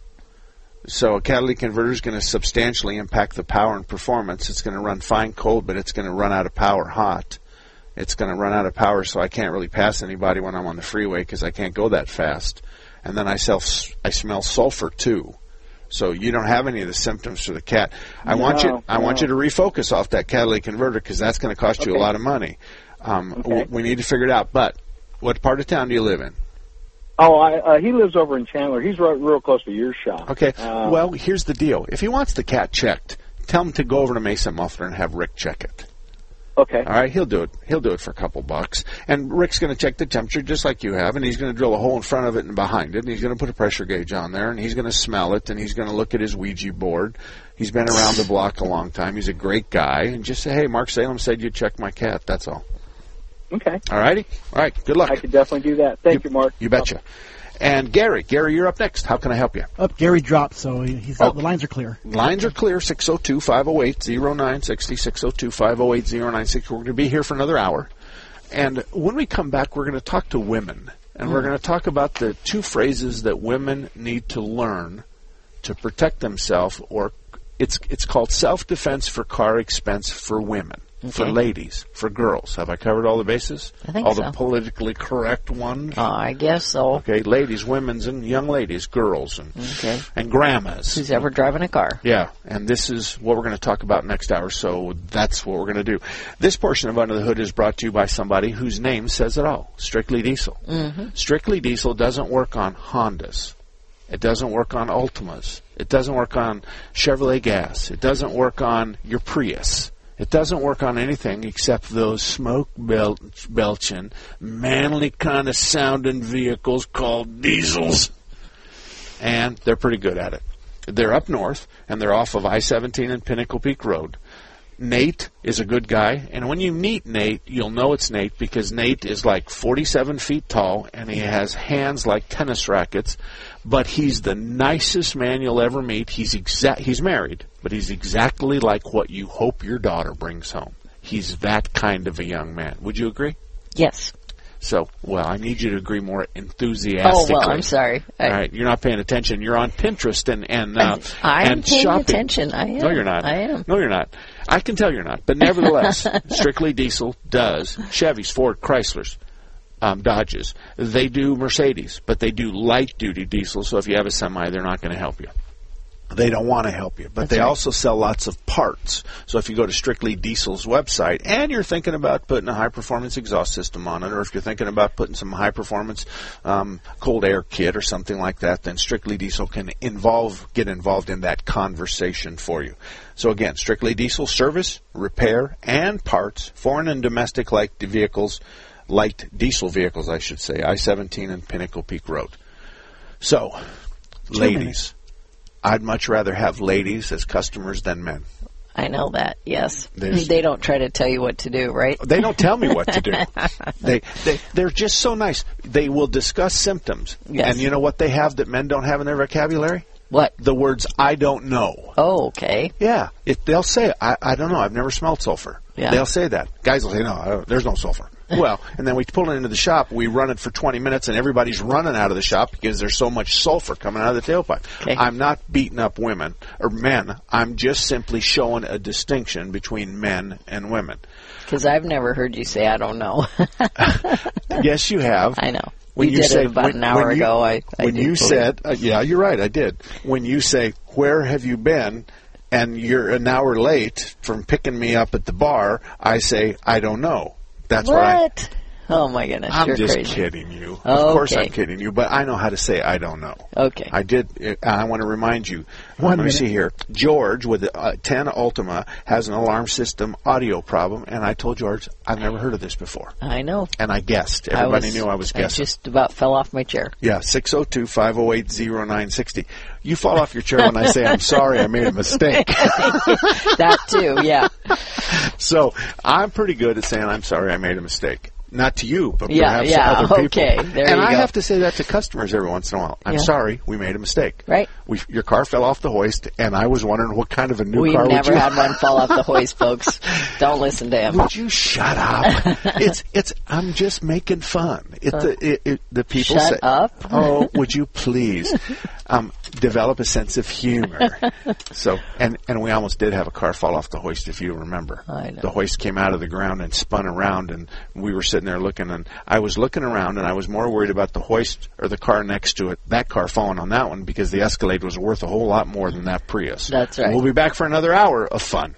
So a catalytic converter is going to substantially impact the power and performance. It's going to run fine cold, but it's going to run out of power hot. It's going to run out of power, so I can't really pass anybody when I'm on the freeway because I can't go that fast. And then I, self, I smell sulfur too. So you don't have any of the symptoms for the cat. I No, want you. I no. want you to refocus off that catalytic converter because that's going to cost you a Okay. lot of money. Um, Okay. w- we need to figure it out. But what part of town do you live in? Oh, I, uh, he lives over in Chandler. He's right, real close to your shop. Okay. Uh, well, here's the deal. If he wants the cat checked, tell him to go over to Mesa Muffler and have Rick check it. Okay. All right, he'll do it. He'll do it for a couple bucks. And Rick's going to check the temperature just like you have, and he's going to drill a hole in front of it and behind it, and he's going to put a pressure gauge on there, and he's going to smell it, and he's going to look at his Ouija board. He's been around the block a long time. He's a great guy. And just say, hey, Mark Salem said you'd check my cat. That's all. Okay. All righty? All right, good luck. I could definitely do that. Thank you, Mark. You betcha. And Gary. Gary, you're up next. How can I help you? Up, Gary dropped, so he- he's Oh. the lines are clear. Lines are clear, six oh two, five oh eight, oh nine six oh, six oh two, five oh eight, oh nine six oh. We're going to be here for another hour. And when we come back, we're going to talk to women. And we're going to talk about the two phrases that women need to learn to protect themselves or it's it's called Self-Defense for Car Expense for Women. Okay. For ladies, for girls. Have I covered all the bases? I think all so. the politically correct ones? Uh, I guess so. Okay, ladies, women's, and young ladies, girls, and Okay. and grandmas. Who's ever driving a car? Yeah, and this is what we're going to talk about next hour, so that's what we're going to do. This portion of Under the Hood is brought to you by somebody whose name says it all, Strictly Diesel. Mm-hmm. Strictly Diesel doesn't work on Hondas. It doesn't work on Ultimas. It doesn't work on Chevrolet gas. It doesn't work on your Prius. It doesn't work on anything except those smoke belch, belching, manly kind of sounding vehicles called diesels. And they're pretty good at it. They're up north, and they're off of I seventeen and Pinnacle Peak Road. Nate is a good guy, and when you meet Nate, you'll know it's Nate because Nate is like forty-seven feet tall, and he has hands like tennis rackets, but he's the nicest man you'll ever meet. He's exact. He's married, but he's exactly like what you hope your daughter brings home. He's that kind of a young man. Would you agree? Yes. So, well, I need you to agree more enthusiastically. Oh, well, I'm sorry. I, All right, you're not paying attention. You're on Pinterest and and uh, I'm and paying shopping. attention. I am. No, you're not. I am. No, you're not. I can tell you're not. But nevertheless, Strictly Diesel does Chevys, Ford, Chryslers, um, Dodges. They do Mercedes, but they do light-duty diesel. So if you have a semi, they're not going to help you. They don't want to help you, but That's they right. also sell lots of parts. So if you go to Strictly Diesel's website and you're thinking about putting a high-performance exhaust system on it, or if you're thinking about putting some high-performance um, cold air kit or something like that, then Strictly Diesel can involve get involved in that conversation for you. So again, Strictly Diesel service, repair, and parts, foreign and domestic light vehicles, light diesel vehicles, I should say, I seventeen and Pinnacle Peak Road. So, Two ladies. minutes. I'd much rather have ladies as customers than men. I know that, yes. There's- They don't try to tell you what to do, right? They don't tell me what to do. they, they, they're just so nice. They will discuss symptoms. Yes. And you know what they have that men don't have in their vocabulary? What? The words, I don't know. Oh, okay. Yeah. It, they'll say, I, I don't know. I've never smelled sulfur. Yeah. They'll say that. Guys will say, no, I don't- there's no sulfur. Well, and then we pull it into the shop, we run it for twenty minutes, and everybody's running out of the shop because there's so much sulfur coming out of the tailpipe. Okay. I'm not beating up women or men. I'm just simply showing a distinction between men and women. Because I've never heard you say, I don't know. Yes, you have. I know. When you, you did say- it about when- an hour when you- ago. I, I when do you believe. said, uh, yeah, you're right, I did. When you say, where have you been, and you're an hour late from picking me up at the bar, I say, I don't know. That's what I... What? Oh, my goodness. I'm You're just crazy. kidding you. Of Okay. course I'm kidding you, but I know how to say I don't know. Okay. I did. I want to remind you. One let me minute. see here. George with the uh, ten Ultima has an alarm system audio problem, and I told George I've never heard of this before, I know. and I guessed. I Everybody was- knew I was I guessing. just about fell off my chair. Yeah, six oh two, five oh eight, oh nine six oh. You fall off your chair when I say I'm sorry, I made a mistake. That too, yeah. So I'm pretty good at saying I'm sorry, I made a mistake. Not to you, but Yeah, perhaps yeah, to other people. okay, there and you I go. have to say that to customers every once in a while. I'm Yeah. sorry, we made a mistake. Right. We, your car fell off the hoist, and I was wondering what kind of a new We've car would never you had one fall off the hoist, folks. Don't listen to him. Would you shut up? it's it's. I'm just making fun. It, the, it, it, the people Shut say, up? "Oh, would you please um, develop a sense of humor?" So, and and we almost did have a car fall off the hoist, if you remember. I know. The hoist came out of the ground and spun around, and we were sitting there looking, and I was looking around, and I was more worried about the hoist or the car next to it, that car falling on that one, because the Escalade was worth a whole lot more than that Prius. That's right. We'll be back for another hour of fun.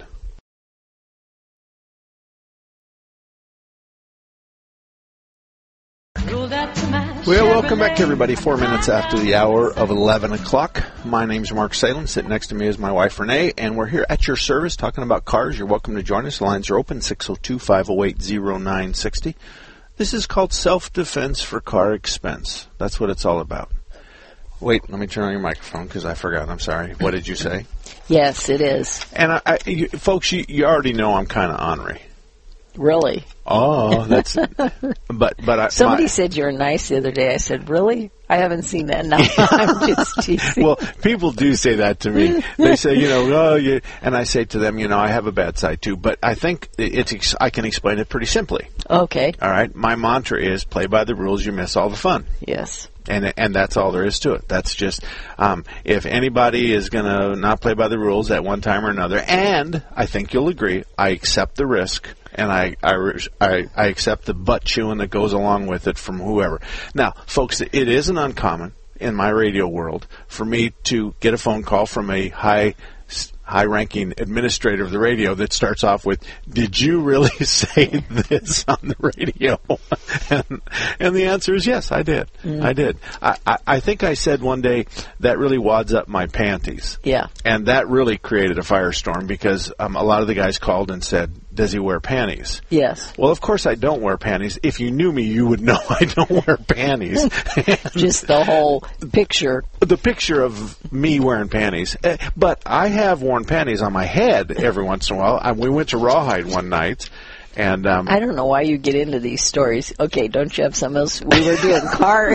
Well, welcome back, everybody. Four minutes after the hour of eleven o'clock. My name's Mark Salem. Sitting next to me is my wife, Renee, and we're here at your service talking about cars. You're welcome to join us. The lines are open, six oh two, five oh eight, oh nine six oh. This is called Self-Defense for Car Expense. That's what it's all about. Wait, let me turn on your microphone because I forgot. I'm sorry. What did you say? Yes, it is. And, I, I, you, folks, you, you already know I'm kind of ornery. Really. Oh, that's... but but I, Somebody my, said you were nice the other day. I said, really? I haven't seen that. No, I'm just teasing. Well, people do say that to me. They say, you know, oh, you, and I say to them, you know, I have a bad side too. But I think it's ex- I can explain it pretty simply. Okay. All right, my mantra is play by the rules, you miss all the fun. Yes. And and that's all there is to it. That's just, um, if anybody is going to not play by the rules at one time or another, and I think you'll agree, I accept the risk, and I, I, I, I accept the butt chewing that goes along with it from whoever. Now, folks, it isn't uncommon in my radio world for me to get a phone call from a high high-ranking administrator of the radio that starts off with, "Did you really say this on the radio?" and, and the answer is yes, I did. Mm. I did. I, I, I think I said one day, "That really wads up my panties." Yeah. And that really created a firestorm because um, a lot of the guys called and said, "Does he wear panties?" Yes. Well, of course I don't wear panties. If you knew me, you would know I don't wear panties. Just the whole picture. The picture of me wearing panties. Uh, but I have worn panties on my head every once in a while. I, we went to Rawhide one night, and um, I don't know why you get into these stories. Okay, don't you have something else? We were doing car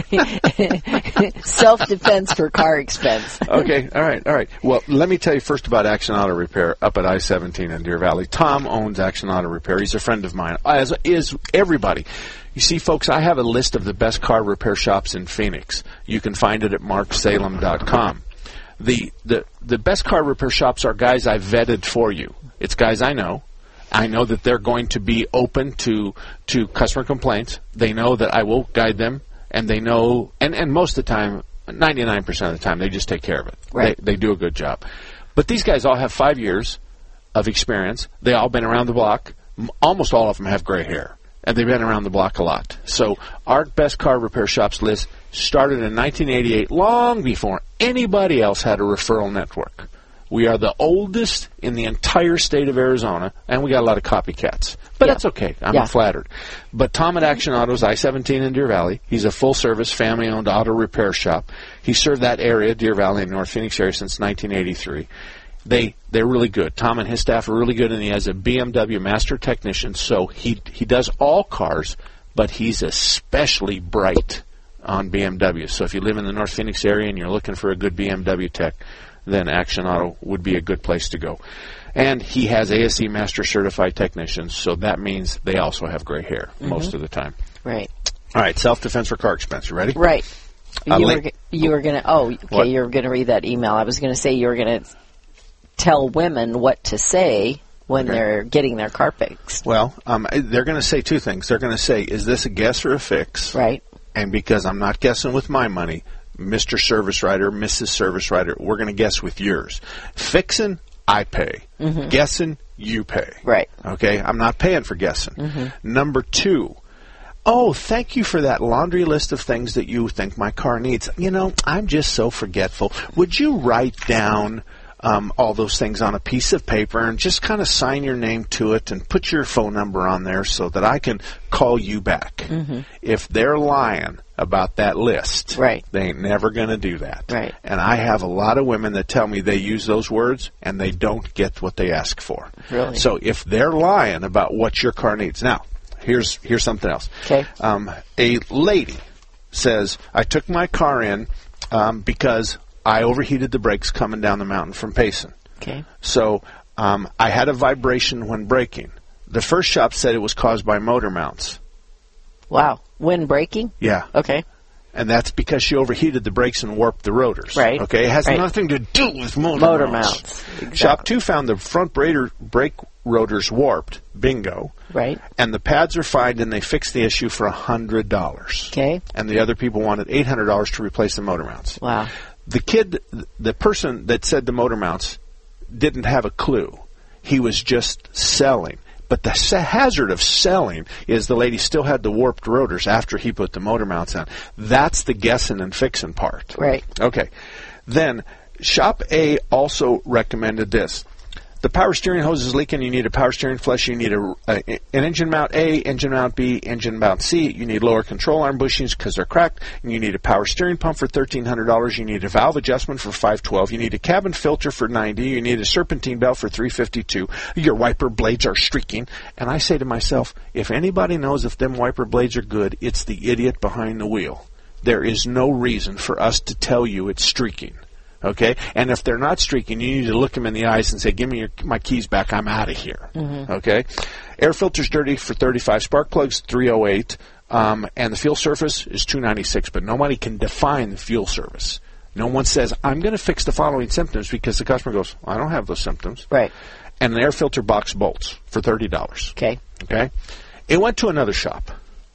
self-defense for car expense. Okay, all right, all right. Well, let me tell you first about Action Auto Repair up at I seventeen in Deer Valley. Tom owns Action Auto Repair. He's a friend of mine, as is everybody. You see, folks, I have a list of the best car repair shops in Phoenix. You can find it at mark salem dot com. The, the, the best car repair shops are guys I've vetted for you. It's guys I know. I know that they're going to be open to to customer complaints. They know that I will guide them, and they know, and, and most of the time, ninety-nine percent of the time, they just take care of it. Right. They, they do a good job. But these guys all have five years of experience. They all been around the block. M- almost all of them have gray hair, and they've been around the block a lot. So our best car repair shops list started in nineteen eighty-eight, long before anybody else had a referral network. We are the oldest in the entire state of Arizona, and we got a lot of copycats. But yeah. that's okay. I'm yeah. flattered. But Tom at Action Autos, I seventeen in Deer Valley. He's a full-service, family-owned auto repair shop. He served that area, Deer Valley and North Phoenix area, since nineteen eighty-three. They, they're really good. Tom and his staff are really good, and he has a B M W master technician, so he, he does all cars, but he's especially bright on B M W. So if you live in the North Phoenix area and you're looking for a good B M W tech, then Action Auto would be a good place to go. And he has A S E Master Certified Technicians, so that means they also have gray hair mm-hmm. most of the time. Right. All right, self-defense for car expense. You ready? Right. Uh, you, la- were, you were going to, oh, okay, what? you were going to read that email. I was going to say you were going to tell women what to say when okay. they're getting their car fixed. Well, um, they're going to say two things. They're going to say, is this a guess or a fix? Right. And because I'm not guessing with my money, Mister Service Writer, Missus Service Writer, we're going to guess with yours. Fixing, I pay. Mm-hmm. Guessing, you pay. Right. Okay? I'm not paying for guessing. Mm-hmm. Number two, oh, thank you for that laundry list of things that you think my car needs. You know, I'm just so forgetful. Would you write down um, all those things on a piece of paper and just kind of sign your name to it and put your phone number on there so that I can call you back? Mm-hmm. If they're lying about that list, right. they ain't never going to do that. Right. And I have a lot of women that tell me they use those words and they don't get what they ask for. Really? So if they're lying about what your car needs. Now, here's here's something else. Okay. Um, a lady says, I took my car in um, because I overheated the brakes coming down the mountain from Payson. Okay. So um, I had a vibration when braking. The first shop said it was caused by motor mounts. Wow. When braking? Yeah. Okay. And that's because she overheated the brakes and warped the rotors. Right. Okay. It has right. nothing to do with motor, motor mounts. mounts. Exactly. Shop two found the front brader, brake rotors warped. Bingo. Right. And the pads are fine, and they fixed the issue for one hundred dollars. Okay. And the other people wanted eight hundred dollars to replace the motor mounts. Wow. The kid, the person that said the motor mounts didn't have a clue. He was just selling. But the hazard of selling is the lady still had the warped rotors after he put the motor mounts on. That's the guessing and fixing part. Right. Okay. Then, Shop A also recommended this. The power steering hose is leaking. You need a power steering flush. You need a, a, an engine mount A, engine mount B, engine mount C. You need lower control arm bushings because they're cracked. And you need a power steering pump for thirteen hundred dollars. You need a valve adjustment for five hundred twelve dollars. You need a cabin filter for ninety dollars. You need a serpentine belt for three hundred fifty-two dollars. Your wiper blades are streaking. And I say to myself, if anybody knows if them wiper blades are good, it's the idiot behind the wheel. There is no reason for us to tell you it's streaking. Okay? And if they're not streaking, you need to look them in the eyes and say, give me your, my keys back, I'm out of here. Mm-hmm. Okay? Air filter's dirty for thirty-five. Spark plugs, three oh eight. Um, and the fuel surface is two ninety-six, but nobody can define the fuel surface. No one says, I'm going to fix the following symptoms, because the customer goes, I don't have those symptoms. Right. And an air filter box bolts for thirty dollars. Okay. Okay. It went to another shop.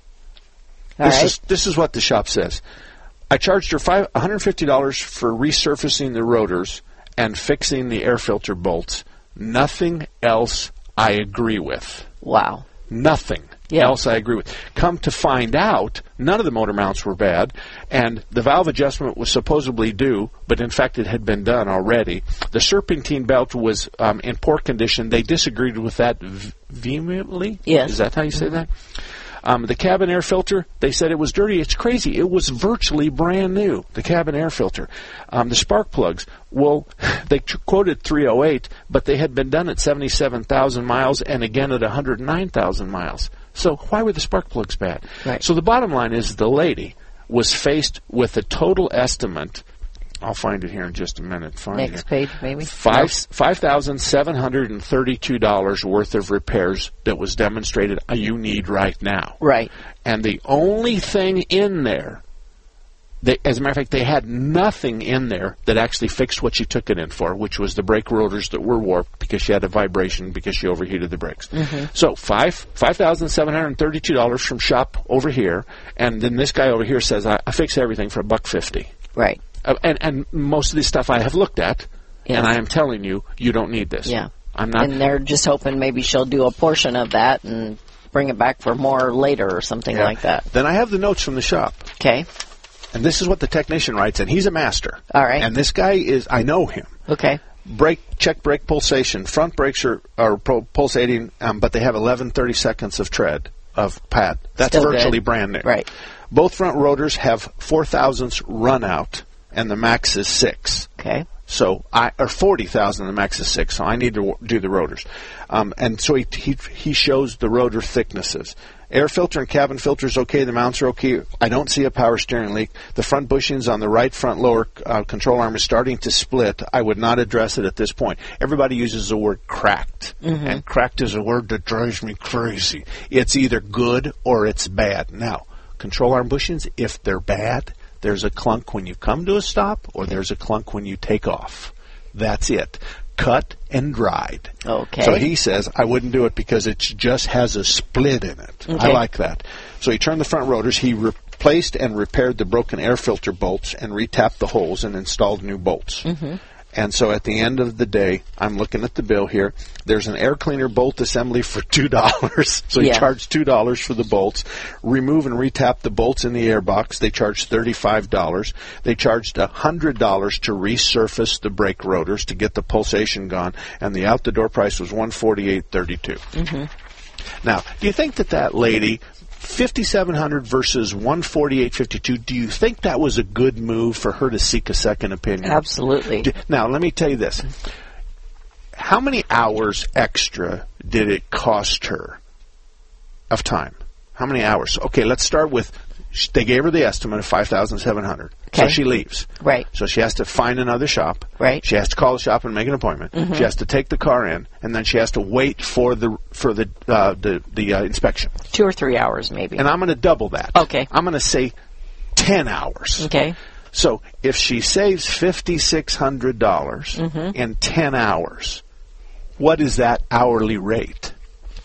All this right. is this is what the shop says. I charged her five, one hundred fifty dollars for resurfacing the rotors and fixing the air filter bolts. Nothing else I agree with. Wow. Nothing Yeah. else I agree with. Come to find out, none of the motor mounts were bad, and the valve adjustment was supposedly due, but in fact it had been done already. The serpentine belt was um, in poor condition. They disagreed with that v- vehemently. Yes. Is that how you say that? Um, the cabin air filter, they said it was dirty. It's crazy. It was virtually brand new, the cabin air filter. Um, the spark plugs, well, they t- quoted three oh eight, but they had been done at seventy-seven thousand miles and again at one hundred nine thousand miles. So why were the spark plugs bad? Right. So the bottom line is the lady was faced with a total estimate. I'll find it here in just a minute. Find Next it. page, maybe. Five five thousand seven hundred and thirty-two dollars worth of repairs that was demonstrated uh, you need right now. Right. And the only thing in there, they, as a matter of fact, they had nothing in there that actually fixed what she took it in for, which was the brake rotors that were warped because she had a vibration because she overheated the brakes. Mm-hmm. So five five thousand seven hundred and thirty-two dollars from shop over here, and then this guy over here says I, I fix everything for a buck fifty. Right. Uh, and, and most of this stuff I have looked at, Yes. and I am telling you, you don't need this. Yeah. I'm not. And they're just hoping maybe she'll do a portion of that and bring it back for more later or something Yeah. like that. Then I have the notes from the shop. Okay. And this is what the technician writes, and he's a master. All right. And this guy is, I know him. Okay. Brake, check brake pulsation. Front brakes are, are pro- pulsating, um, but they have eleven thirty seconds of tread, of pad. That's Still virtually good. brand new. Right. Both front rotors have four thousandths run out, and the max is six. Okay. So I or forty thousand, the max is six. So I need to w- do the rotors, um, and so he, he he shows the rotor thicknesses. Air filter and cabin filter is okay. The mounts are okay. I don't see a power steering leak. The front bushings on the right front lower uh, control arm is starting to split. I would not address it at this point. Everybody uses the word cracked, Mm-hmm. and cracked is a word that drives me crazy. It's either good or it's bad. Now, control arm bushings, if they're bad, there's a clunk when you come to a stop, or there's a clunk when you take off. That's it. Cut and dried. Okay. So he says, I wouldn't do it because it just has a split in it. I Okay. like that. So he turned the front rotors. He replaced and repaired the broken air filter bolts and retapped the holes and installed new bolts. Mm-hmm. And so at the end of the day, I'm looking at the bill here. There's an air cleaner bolt assembly for two dollars. So he Yeah. charged two dollars for the bolts. Remove and retap the bolts in the airbox. They charged thirty-five dollars. They charged one hundred dollars to resurface the brake rotors to get the pulsation gone. And the out-the-door price was one hundred forty-eight dollars and thirty-two cents. Mm-hmm. Now, do you think that that lady, fifty-seven hundred dollars versus one hundred forty-eight dollars and fifty-two cents, do you think that was a good move for her to seek a second opinion? Absolutely. Do- Now, let me tell you this. How many hours extra did it cost her of time? How many hours? Okay, let's start with, sh- they gave her the estimate of five thousand seven hundred dollars. So Okay. she leaves. Right. So she has to find another shop. Right. She has to call the shop and make an appointment. Mhm. She has to take the car in, and then she has to wait for the for the uh, the, the uh, inspection. Two or three hours, maybe. And I'm going to double that. Okay. I'm going to say ten hours. Okay. So if she saves fifty-six hundred dollars Mhm. in ten hours, what is that hourly rate?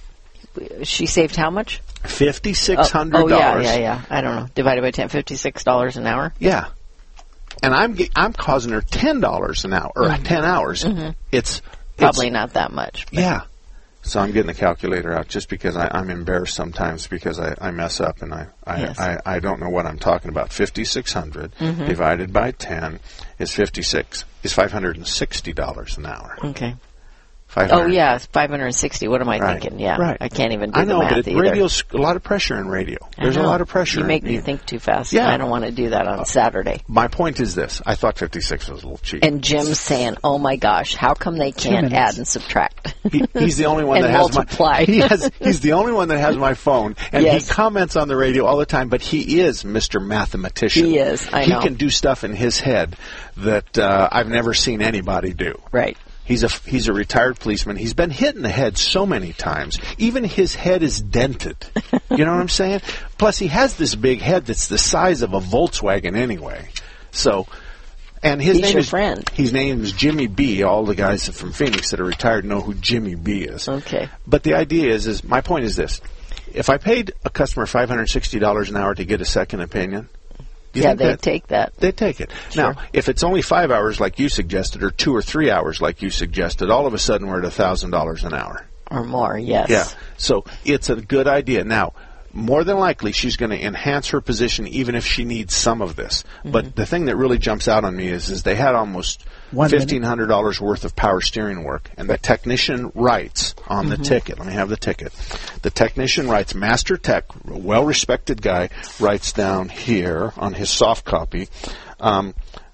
She saved how much? fifty-six hundred Oh, dollars. oh, yeah, yeah, yeah. I don't know. Divided by ten, fifty-six dollars an hour. Yeah. And I'm ge- I'm causing her ten dollars an hour, or Mhm. ten hours. Mhm. It's Probably it's, not that much. but- Yeah. So I'm getting the calculator out just because I, I'm embarrassed sometimes because I, I mess up and I I, Yes. I I don't know what I'm talking about. fifty-six hundred Mhm. divided by ten is fifty-six is five hundred sixty dollars an hour. Okay. five Oh, hundred yeah, it's five hundred sixty. What am I Right. thinking? Yeah. Right. I can't even do I the know, math but it, either. radio's a lot of pressure in radio. I There's a know. lot of pressure. You make in, me think too fast. Yeah. I don't want to do that on Saturday. My point is this: I thought fifty-six was a little cheap. And Jim's saying, "Oh my gosh, how come they can't minutes. add and subtract?" He, he's the only one And that has multiply. my. He has. He's the only one that has my phone, and Yes. he comments on the radio all the time. But he is Mister Mathematician. He is, I he know. can do stuff in his head that uh, I've never seen anybody do. Right. He's a he's a retired policeman. He's been hit in the head so many times. Even his head is dented. You know what I'm saying? Plus, he has this big head that's the size of a Volkswagen anyway. So, and his He's name your is friend. His name is Jimmy B. All the guys from Phoenix that are retired know who Jimmy B. is. Okay. But the idea is, is my point is this: if I paid a customer five hundred sixty dollars an hour to get a second opinion. Do you Yeah, think they that, take that. They take it. Sure. Now, if it's only five hours like you suggested, or two or three hours like you suggested, all of a sudden we're at a thousand dollars an hour or more. Yes. Yeah. So it's a good idea. Now, more than likely, she's going to enhance her position, even if she needs some of this. Mm-hmm. But the thing that really jumps out on me is, is they had almost fifteen hundred dollars worth of power steering work, and the technician writes on mm-hmm. the ticket. Let me have the ticket. The technician writes, Master Tech, a well-respected guy, writes down here on his soft copy, um,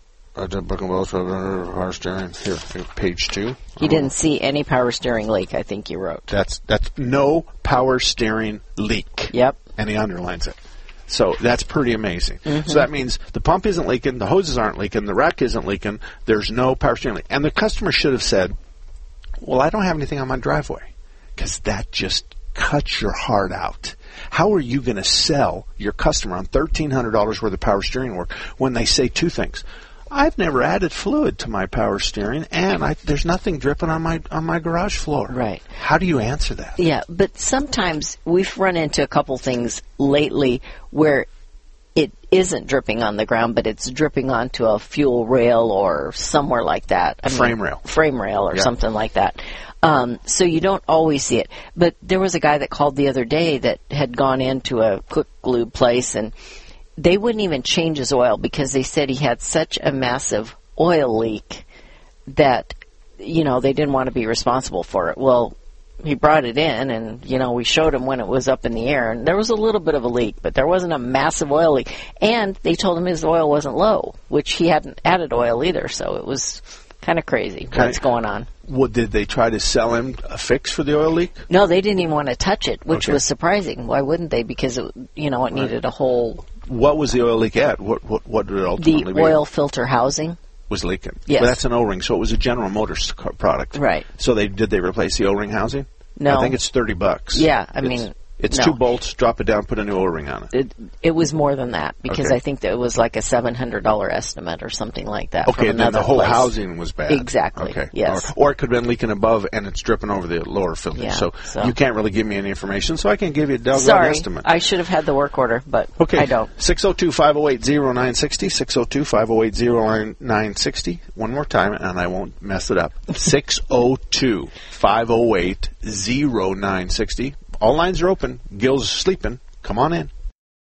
power steering, here, page two. He didn't see any power steering leak, I think you wrote. That's that's no power steering leak. Yep. And he underlines it. So that's pretty amazing. Mm-hmm. So that means the pump isn't leaking, the hoses aren't leaking, the rack isn't leaking, there's no power steering leak. And the customer should have said, well, I don't have anything on my driveway. Because that just cuts your heart out. How are you going to sell your customer on thirteen hundred dollars worth of power steering work when they say two things? I've never added fluid to my power steering, and I, there's nothing dripping on my on my garage floor. Right. How do you answer that? Yeah, but sometimes we've run into a couple things lately where it isn't dripping on the ground, but it's dripping onto a fuel rail or somewhere like that. A frame rail. Frame rail or Yeah. something like that. Um, so you don't always see it. But there was a guy that called the other day that had gone into a quick lube place, and they wouldn't even change his oil because they said he had such a massive oil leak that, you know, they didn't want to be responsible for it. Well, he brought it in, and, you know, we showed him when it was up in the air, and there was a little bit of a leak, but there wasn't a massive oil leak. And they told him his oil wasn't low, which he hadn't added oil either, so it was kind of crazy Kinda- what's going on. What, did they try to sell him a fix for the oil leak? No, they didn't even want to touch it, which Okay. was surprising. Why wouldn't they? Because, it, you know, it needed a whole... What was the oil leak at? What what what did it ultimately The be? oil filter housing. Was leaking. Yes. But that's an O-ring, so it was a General Motors car- product. Right. So they did they replace the O-ring housing? No. I think it's thirty bucks. Yeah, I It's- mean, it's no. two bolts. Drop it down, put a new O-ring on it. It, it was more than that because Okay. I think that it was like a seven hundred dollars estimate or something like that. Okay, from then another the whole place. housing was bad. Exactly. Okay. Yes. Or, or it could have been leaking above and it's dripping over the lower filter. Yeah, so, so- you can't really give me any information, so I can't give you a doggone Sorry, estimate. I should have had the work order, but Okay. I don't. six oh two, five oh eight, oh nine six oh, six oh two, five oh eight, oh nine six oh. One more time, and I won't mess it up. six oh two, five oh eight, oh nine six oh. All lines are open. Gil's sleeping. Come on in.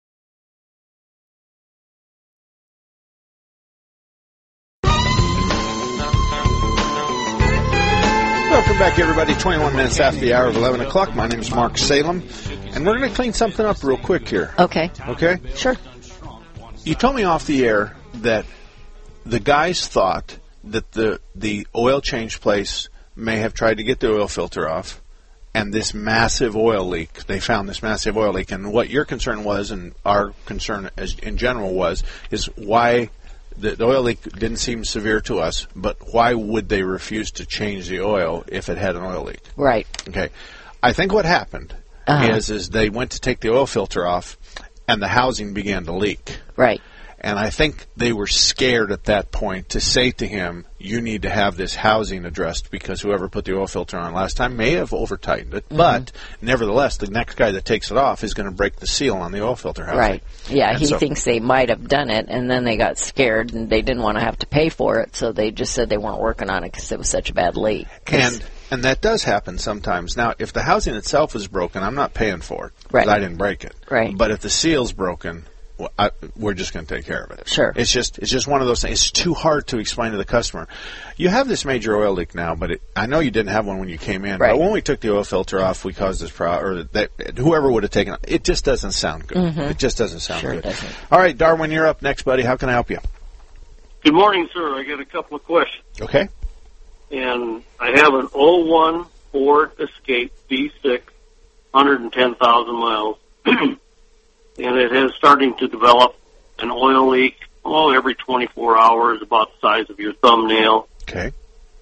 Welcome back, everybody. twenty-one minutes after the hour of eleven o'clock. My name is Mark Salem, and we're going to clean something up real quick here. Okay. Okay? Sure. You told me off the air that the guys thought that the the oil change place may have tried to get the oil filter off, and this massive oil leak, they found this massive oil leak. And what your concern was, and our concern as in general was, is why the, the oil leak didn't seem severe to us, but why would they refuse to change the oil if it had an oil leak? Right. Okay. I think what happened Uh-huh. is is they went to take the oil filter off, and the housing began to leak. Right. And I think they were scared at that point to say to him, you need to have this housing addressed because whoever put the oil filter on last time may have over-tightened it. Mm-hmm. But nevertheless, the next guy that takes it off is going to break the seal on the oil filter housing. Right. Yeah, And he so- thinks they might have done it, and then they got scared, and they didn't want to have to pay for it, so they just said they weren't working on it because it was such a bad leak. 'Cause- And and that does happen sometimes. Now, if the housing itself is broken, I'm not paying for it. 'Cause Right. I didn't break it. Right. But if the seal's broken, well, I, we're just going to take care of it. Sure. It's just it's just one of those things. It's too hard to explain to the customer. You have this major oil leak now, but it, I know you didn't have one when you came in. Right. But when we took the oil filter off, we caused this problem, or that whoever would have taken it. It just doesn't sound good. Mhm. It just doesn't sound Sure good. it doesn't. All right, Darwin, you're up next, buddy. How can I help you? Good morning, sir. I got a couple of questions. Okay. And I have an oh one Ford Escape V six, one hundred ten thousand miles, and it is starting to develop an oil leak, oh, every twenty-four hours, about the size of your thumbnail. Okay.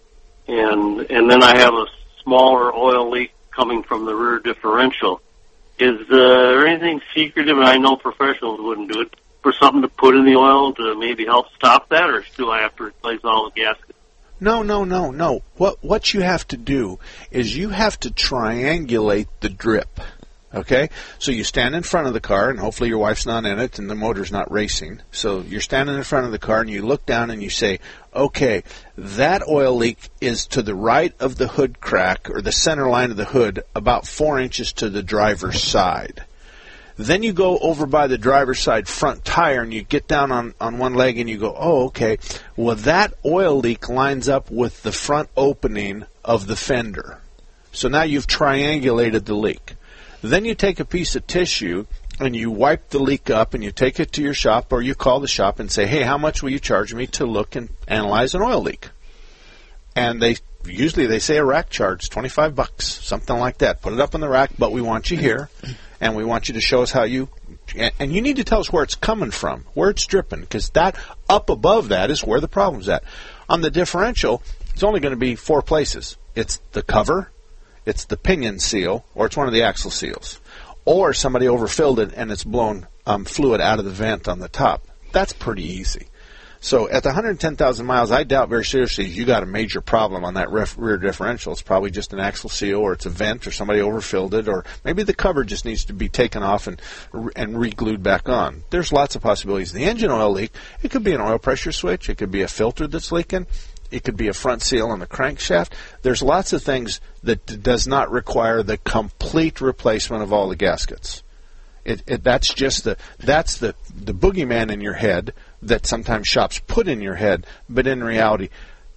and and then I have a smaller oil leak coming from the rear differential. Is uh, there anything secretive, and I know professionals wouldn't do it, for something to put in the oil to maybe help stop that, or do I have to replace all the gaskets? No, no, no, no. What what you have to do is you have to triangulate the drip. Okay? So you stand in front of the car, and hopefully your wife's not in it and the motor's not racing. So you're standing in front of the car, and you look down and you say, okay, that oil leak is to the right of the hood crack, or the center line of the hood, about four inches to the driver's side. Then you go over by the driver's side front tire, and you get down on, on one leg, and you go, oh, okay, well, that oil leak lines up with the front opening of the fender. So now you've triangulated the leak. Then you take a piece of tissue, and you wipe the leak up, and you take it to your shop, or you call the shop and say, hey, how much will you charge me to look and analyze an oil leak? And they usually they say a rack charge, twenty-five bucks, something like that. Put it up on the rack, but we want you here, and we want you to show us how you, and you need to tell us where it's coming from, where it's dripping, because that up above that is where the problem's at. On the differential, it's only going to be four places. It's the cover, it's the pinion seal, or it's one of the axle seals. Or somebody overfilled it and it's blown um, fluid out of the vent on the top. That's pretty easy. So at the one hundred ten thousand miles, I doubt very seriously you got a major problem on that ref- rear differential. It's probably just an axle seal, or it's a vent, or somebody overfilled it, or maybe the cover just needs to be taken off and and re-glued back on. There's lots of possibilities. The engine oil leak, it could be an oil pressure switch. It could be a filter that's leaking. It could be a front seal on the crankshaft. There's lots of things that d- does not require the complete replacement of all the gaskets. It, it, that's just the that's the, the boogeyman in your head that sometimes shops put in your head, but in reality,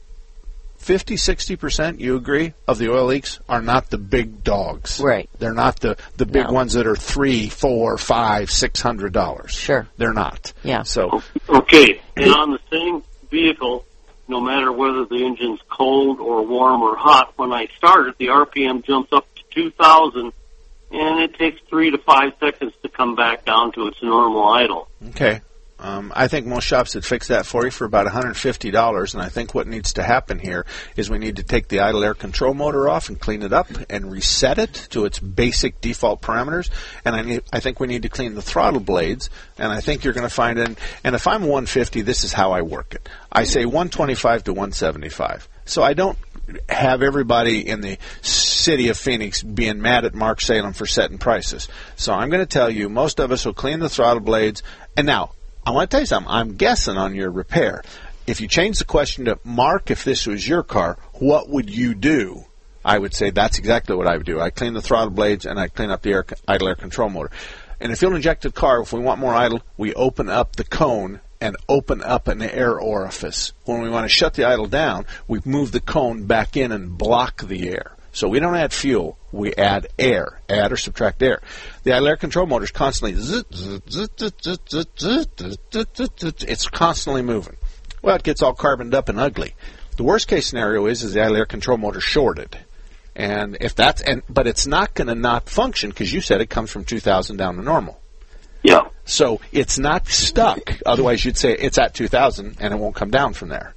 fifty, sixty percent, you agree, of the oil leaks are not the big dogs. Right. They're not the, the big No. ones that are three, four, five, six hundred dollars. Sure. They're not. Yeah. So Okay, and on the same vehicle, no matter whether the engine's cold or warm or hot, when I start it, the R P M jumps up to two thousand, and it takes three to five seconds to come back down to its normal idle. Okay. Um, I think most shops would fix that for you for about one hundred fifty dollars, and I think what needs to happen here is we need to take the idle air control motor off and clean it up and reset it to its basic default parameters, and I, need, I think we need to clean the throttle blades, and I think you're going to find, in, and if I'm one fifty, this is how I work it. I say one twenty-five to one seventy-five. So I don't have everybody in the city of Phoenix being mad at Mark Salem for setting prices. So I'm going to tell you, most of us will clean the throttle blades, and now, I want to tell you something. I'm guessing on your repair. If you change the question to, Mark, if this was your car, what would you do? I would say that's exactly what I would do. I clean the throttle blades and I clean up the air, idle air control motor. In a fuel-injected car, if we want more idle, we open up the cone and open up an air orifice. When we want to shut the idle down, we move the cone back in and block the air. So we don't add fuel, we add air, add or subtract air. The idle air control motor is constantly, zzz, zzz, zzz, zzz, zzz, zzz, zzz, zzz, zzz, it's constantly moving. Well, it gets all carboned up and ugly. The worst case scenario is, is the idle air control motor shorted. And if that's, and but it's not going to not function because you said it comes from two thousand down to normal. Yeah. So it's not stuck. Otherwise, you'd say it's at two thousand and it won't come down from there.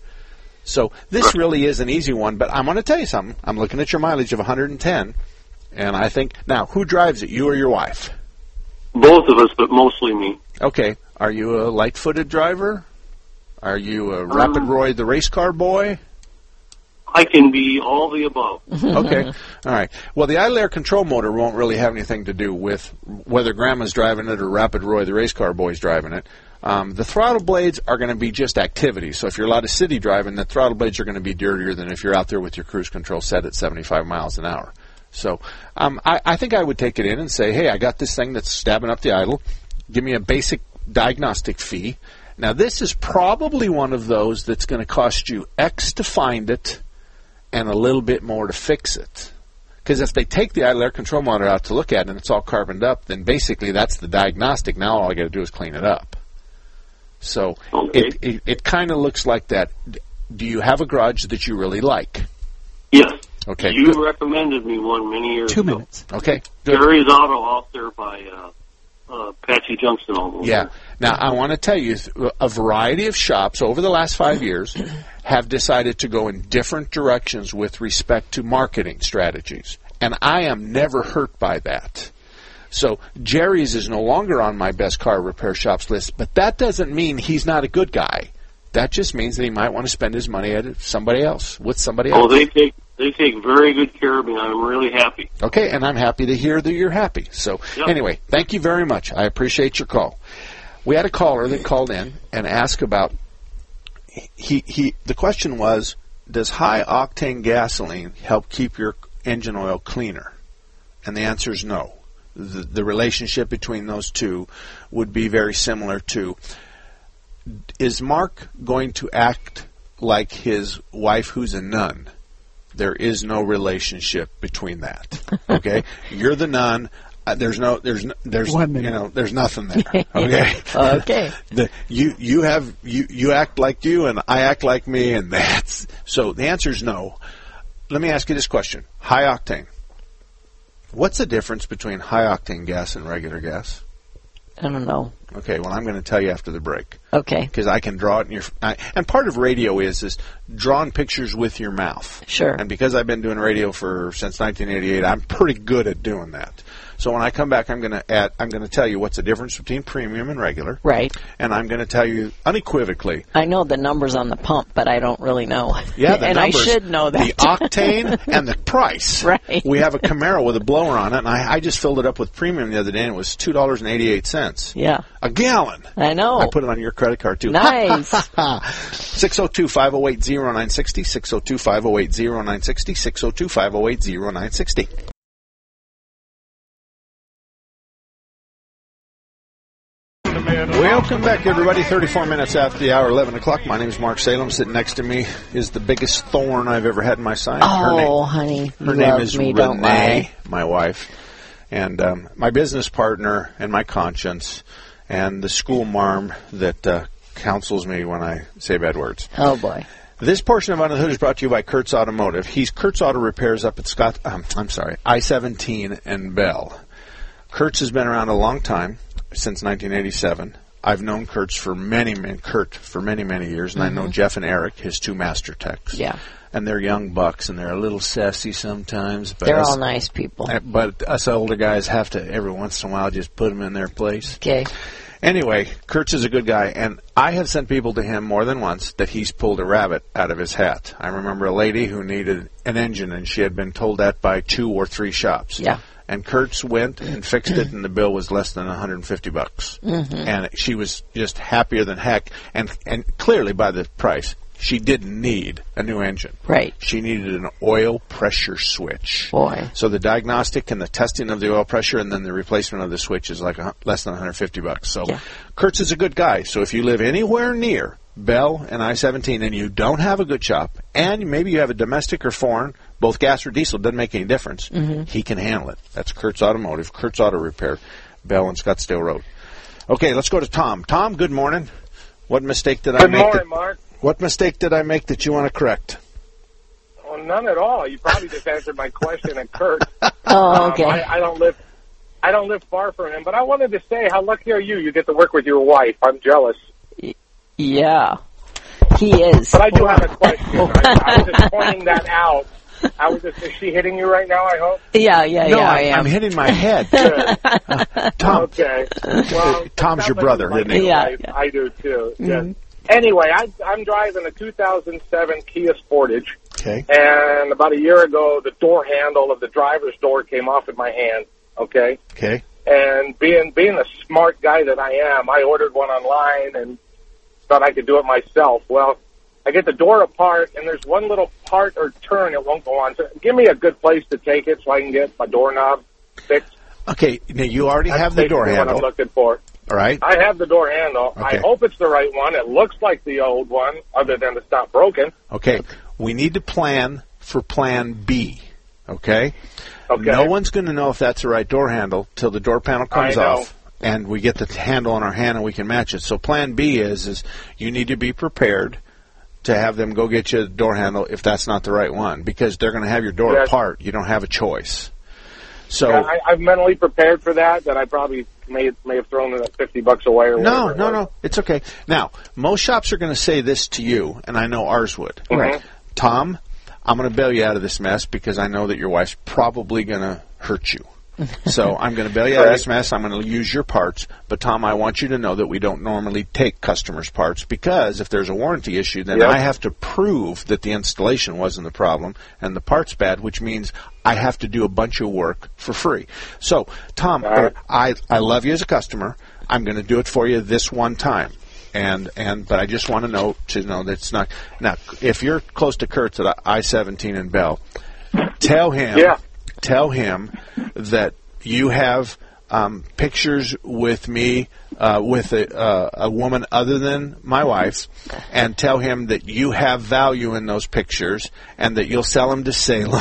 So this really is an easy one, but I'm going to tell you something. I'm looking at your mileage of one hundred ten, and I think, now, who drives it, you or your wife? Both of us, but mostly me. Okay. Are you a light-footed driver? Are you a Rapid Roy, the race car boy? I can be all the above. Okay. All right. Well, the idle air control motor won't really have anything to do with whether Grandma's driving it or Rapid Roy, the race car boy's driving it. Um, the throttle blades are going to be just activity. So if you're a lot of city driving, the throttle blades are going to be dirtier than if you're out there with your cruise control set at seventy-five miles an hour. So um, I, I think I would take it in and say, hey, I got this thing that's stabbing up the idle. Give me a basic diagnostic fee. Now, this is probably one of those that's going to cost you X to find it and a little bit more to fix it. Because if they take the idle air control motor out to look at it and it's all carboned up, then basically that's the diagnostic. Now all I got to do is clean it up. So okay. it, it, it kind of looks like that. Do you have a garage that you really like? Yes. Okay. You good. recommended me one many years Two ago. minutes. Okay. Good. Jerry's Auto out there by uh, uh, Apache Junction almost. Yeah. Now, I want to tell you, a variety of shops over the last five years have decided to go in different directions with respect to marketing strategies. And I am never hurt by that. So Jerry's is no longer on my best car repair shops list, but that doesn't mean he's not a good guy. That just means that he might want to spend his money at somebody else, with somebody else. Oh, they take they take very good care of me. I'm really happy. Okay, and I'm happy to hear that you're happy. So Yep. anyway, thank you very much. I appreciate your call. We had a caller that called in and asked about, he, he, the question was, does high octane gasoline help keep your engine oil cleaner? And the answer is no. The, the relationship between those two would be very similar to, is Mark going to act like his wife who's a nun? There is no relationship between that. Okay? You're the nun. Uh, there's no, there's, no, there's, you know, there's nothing there. Okay. Okay. the, you, you have, you, you act like you, and I act like me, and that's so. The answer is no. Let me ask you this question: high octane. What's the difference between high octane gas and regular gas? I don't know. Okay. Well, I'm going to tell you after the break. Okay. Because I can draw it in your. I, and part of radio is is drawing pictures with your mouth. Sure. And because I've been doing radio for since nineteen eighty-eight, I'm pretty good at doing that. So when I come back, I'm going to add. I'm going to tell you what's the difference between premium and regular. Right. And I'm going to tell you unequivocally. I know the numbers on the pump, but I don't really know. Yeah, the and numbers. I should know that. The octane and the price. Right. We have a Camaro with a blower on it, and I, I just filled it up with premium the other day, and it was two dollars and eighty-eight cents. Yeah. A gallon. I know. I put it on your credit card, too. Nice. six oh two, five oh eight, oh nine six oh, six oh two, five oh eight, oh nine six oh, six oh two, five oh eight, oh nine six oh. Welcome back, everybody. thirty-four minutes after the hour, eleven o'clock. My name is Mark Salem. Sitting next to me is the biggest thorn I've ever had in my side. Oh, her name, honey. Her you name love is me, don't Renee, lie. my wife, and um, my business partner and my conscience, and the school marm that uh, counsels me when I say bad words. Oh, boy. This portion of Under the Hood is brought to you by Kurtz Automotive. He's Kurtz Auto Repairs up at Scott. Um, I'm sorry, I seventeen and Bell. Kurtz has been around a long time, since nineteen eighty-seven. I've known Kurtz for many, many Kurt for many, many years, and mm-hmm. I know Jeff and Eric, his two master techs. Yeah. And they're young bucks, and they're a little sassy sometimes. But they're us, all nice people. But us older guys have to, every once in a while, just put them in their place. Okay. Anyway, Kurtz is a good guy, and I have sent people to him more than once that he's pulled a rabbit out of his hat. I remember a lady who needed an engine, and she had been told that by two or three shops. Yeah. And Kurtz went and fixed it, and the bill was less than one hundred fifty bucks. Mm-hmm. And she was just happier than heck. And and clearly by the price, she didn't need a new engine. Right. She needed an oil pressure switch. Boy. So the diagnostic and the testing of the oil pressure, and then the replacement of the switch is like a, less than one hundred fifty bucks. So yeah. Kurtz is a good guy. So if you live anywhere near Bell and I seventeen, and you don't have a good shop, and maybe you have a domestic or foreign, both gas or diesel, doesn't make any difference, mm-hmm. he can handle it. That's Kurtz Automotive, Kurtz Auto Repair, Bell and Scottsdale Road. Okay, let's go to Tom. Tom, good morning. What mistake did I good make? Good morning, that, Mark. What mistake did I make that you want to correct? Oh, none at all. You probably just answered my question at Kurt. Oh, okay. Um, I, I don't live, I don't live far from him, but I wanted to say, how lucky are you? You get to work with your wife. I'm jealous. Yeah, he is. But I do have a question. I, I was just pointing that out. I was just, is she hitting you right now, I hope? Yeah, yeah, no, yeah, I, I am. I'm hitting my head. uh, Tom. Okay. Well, Tom's your like brother, you like isn't he? your Yeah, wife. yeah. I do, too. Mm-hmm. Yeah. Anyway, I, I'm driving a two thousand seven Kia Sportage. Okay. And about a year ago, the door handle of the driver's door came off in my hand, okay? Okay. And being being the smart guy that I am, I ordered one online and thought I could do it myself. Well, I get the door apart, and there's one little part or turn it won't go on. So give me a good place to take it so I can get my doorknob fixed. Okay, now you already That's have the door basically handle. what I'm looking for. All right. I have the door handle. Okay. I hope it's the right one. It looks like the old one, other than it's not broken. Okay. We need to plan for Plan B. Okay. Okay. No one's going to know if that's the right door handle till the door panel comes I know. off, and we get the handle in our hand and we can match it. So Plan B is is you need to be prepared to have them go get you a door handle if that's not the right one, because they're going to have your door Yes. apart. You don't have a choice. So Yeah, I, I'm mentally prepared for that, that I probably may may have thrown that fifty bucks away or No, whatever. no, no. It's okay. Now, most shops are going to say this to you, and I know ours would. Right. Tom, I'm going to bail you out of this mess because I know that your wife's probably going to hurt you. So I'm going to bail you out of this mess. I'm going to use your parts. But, Tom, I want you to know that we don't normally take customers' parts because if there's a warranty issue, then Yep. I have to prove that the installation wasn't the problem and the part's bad, which means I have to do a bunch of work for free. So, Tom, right. I, I love you as a customer. I'm going to do it for you this one time. And and but I just want to know to know that it's not now. If you're close to Kurtz at I seventeen in Bell, tell him Yeah. tell him that you have um, pictures with me uh, with a, uh, a woman other than my wife, and tell him that you have value in those pictures and that you'll sell them to Salem,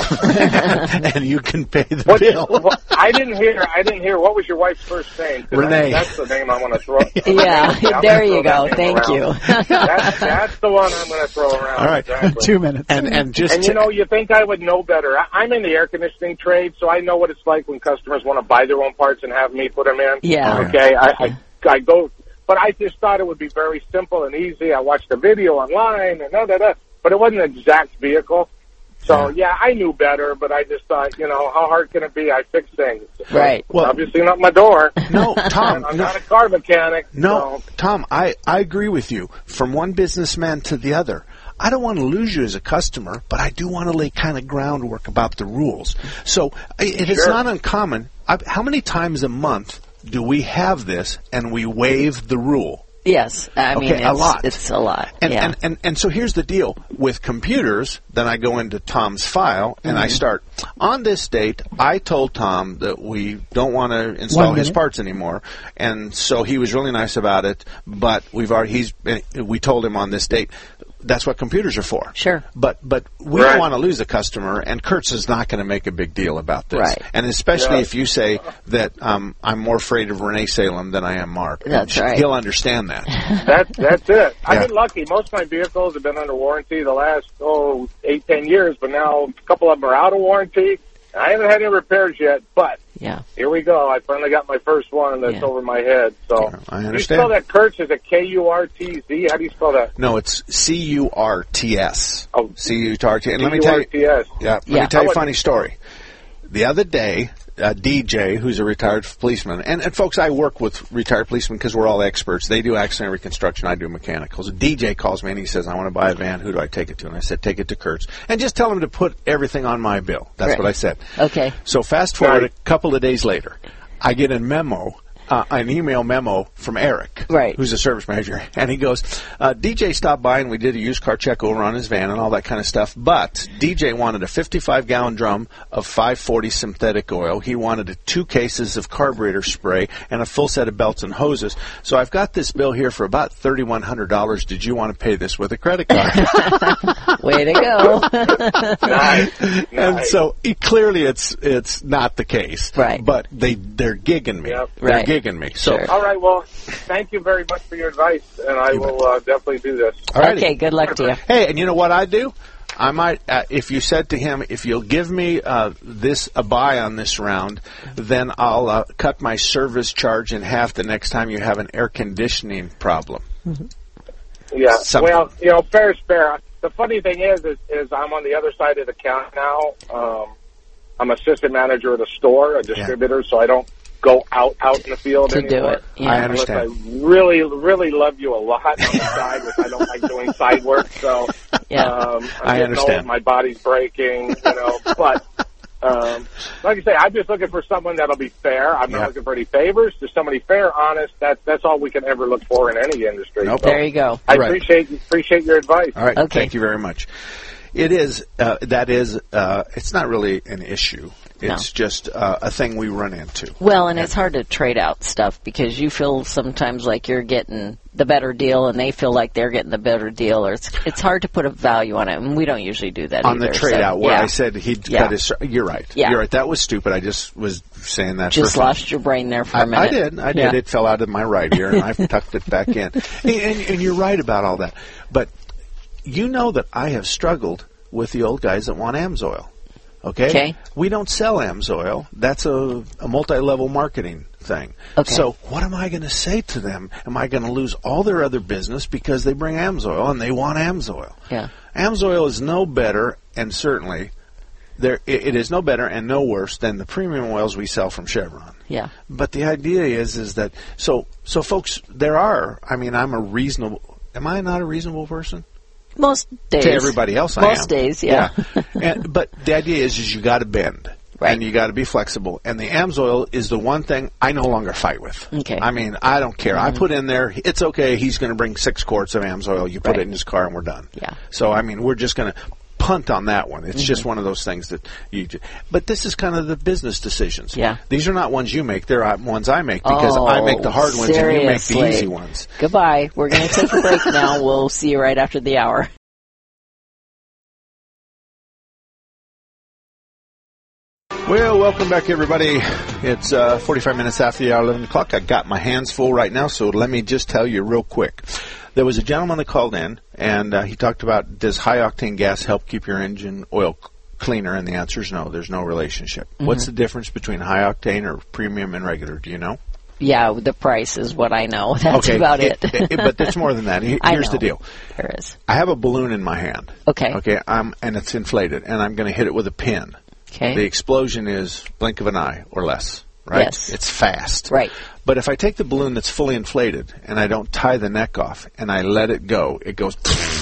and you can pay the What, bill. what, I didn't hear. I didn't hear. What was your wife's first name? 'Cause Renee. I, that's the name I want to throw. Yeah, I'm there gonna you throw that go. name Thank around. you. That's, that's the one I'm going to throw around. All right. Exactly. Two minutes. And and just And you know, you think I would know better. I, I'm in the air conditioning trade, so I know what it's like when customers want to buy their own parts and have me put them in. Yeah. Okay. I, I I go, but I just thought it would be very simple and easy. I watched a video online and da da da, but it wasn't an exact vehicle. So yeah, I knew better, but I just thought, you know, how hard can it be? I fix things. Right. Well- obviously not my door. no, Tom. I'm no. not a car mechanic. No, so- Tom, I, I agree with you. From one businessman to the other, I don't want to lose you as a customer, but I do want to lay kind of groundwork about the rules. So I- it is Sure. not uncommon. I, how many times a month do we have this and we waive the rule? Yes, I mean, Okay, it's a lot. It's a lot. And, yeah. and, and, and so here's the deal. With computers, then I go into Tom's file and I start, on this date, I told Tom that we don't want to install One his minute. parts anymore. And so he was really nice about it, but we've already, he's, we told him on this date. That's what computers are for. Sure. But but we Right. don't want to lose a customer, and Kurtz is not going to make a big deal about this. Right. And especially Yeah. if you say that um, I'm more afraid of Renee Salem than I am Mark. That's right. He'll understand that. That's that's it. I've Yeah. been lucky. Most of my vehicles have been under warranty the last oh eight ten years, but now a couple of them are out of warranty. I haven't had any repairs yet, but yeah. here we go. I finally got my first one that's Yeah. over my head. So I Do you understand. spell that Kurtz? Is it K U R T Z? How do you spell that? No, it's C U R T S. Oh. C U R T S. And let me tell you, C U R T S. yeah, let Yeah. me tell you I a would- funny story. The other day, uh, D J, who's a retired policeman, and, and folks, I work with retired policemen because we're all experts. They do accident reconstruction, I do mechanicals. D J calls me and he says, I want to buy a van. Who do I take it to? And I said, take it to Kurtz. And just tell him to put everything on my bill. That's Right. what I said. Okay. So fast forward Right. a couple of days later, I get a memo, uh, an email memo from Eric, Right. who's a service manager, and he goes, uh, D J stopped by and we did a used car check over on his van and all that kind of stuff, but D J wanted a fifty-five gallon drum of five forty synthetic oil. He wanted two cases of carburetor spray and a full set of belts and hoses. So I've got this bill here for about thirty-one hundred dollars. Did you want to pay this with a credit card? Way to go. Nice. And Nice. so e- clearly it's it's not the case. Right. But they they're gigging me. Yep. They're Right. gigging me. So Sure. All right. Well, thank you very much for your advice, and I You bet. will uh, definitely do this. all righty. Okay, good luck to you. Hey, and you know what I do? I might, uh, if you said to him, if you'll give me uh, this a buy on this round, then I'll uh, cut my service charge in half the next time you have an air conditioning problem. Yeah. Something. Well, you know, fair is fair. The funny thing is, is, is I'm on the other side of the counter now. Um, I'm assistant manager at a store, a distributor, so I don't go out out in the field To do anymore. it, yeah. I Unless understand. I really, really love you a lot on the side, which I don't like doing side work. So Yeah. um, I'm I getting understand. old, my body's breaking, you know. But um, like I say, I'm just looking for someone that'll be fair. I'm Yeah. not looking for any favors. Just somebody fair, honest. That that's all we can ever look for in any industry. Nope. So There you go. I Right. appreciate appreciate your advice. All right. Okay. Thank you very much. It is, uh, that is, uh, it's not really an issue. It's just uh, a thing we run into. Well, and it's hard to trade out stuff because you feel sometimes like you're getting the better deal and they feel like they're getting the better deal, or it's it's hard to put a value on it, and we don't usually do that On either, the trade so, out, where yeah. I said he'd Yeah. cut his. You're right. Yeah. You're right. That was stupid. I just was saying that. Just for fun. lost your brain there for a I, minute. I did. I did. Yeah. It fell out of my right ear, and I've tucked it back in. And, and, and you're right about all that. But you know that I have struggled with the old guys that want AMSOIL. Okay? Okay. We don't sell AMSOIL. That's a, a multi-level marketing thing. Okay. So what am I going to say to them? Am I going to lose all their other business because they bring AMSOIL and they want AMSOIL? Yeah. AMSOIL is no better, and certainly there it, it is no better and no worse than the premium oils we sell from Chevron. Yeah. But the idea is is that so so folks, there are. I mean, I'm a reasonable. Am I not a reasonable person? Most days. To everybody else, I am. Most days, yeah. yeah. And, but the idea is, is you got to bend. Right. And you got to be flexible. And the AMSOIL is the one thing I no longer fight with. Okay. I mean, I don't care. Mm-hmm. I put in there, it's okay, he's going to bring six quarts of AMSOIL. You put Right. it in his car and we're done. Yeah. So, I mean, we're just going to punt on that one. It's Mm-hmm. just one of those things that you ju- But this is kind of the business decisions. Yeah. These are not ones you make. They're uh, ones I make because oh, I make the hard ones and you make the seriously. easy ones. Goodbye. We're going to take a break now. We'll see you right after the hour. Well, welcome back, everybody. It's uh, forty-five minutes after the hour, eleven o'clock. I got my hands full right now, so let me just tell you real quick. There was a gentleman that called in, and uh, he talked about, does high-octane gas help keep your engine oil c- cleaner? And the answer is no. There's no relationship. Mm-hmm. What's the difference between high-octane or premium and regular? Do you know? Yeah, the price is what I know. That's okay. about it. it, it but it's more than that. Here, I here's know. the deal. There is. I have a balloon in my hand. Okay. Okay, I'm, and it's inflated, and I'm going to hit it with a pin. Okay. The explosion is blink of an eye or less, right? Yes. It's fast. Right. But if I take the balloon that's fully inflated and I don't tie the neck off and I let it go, it goes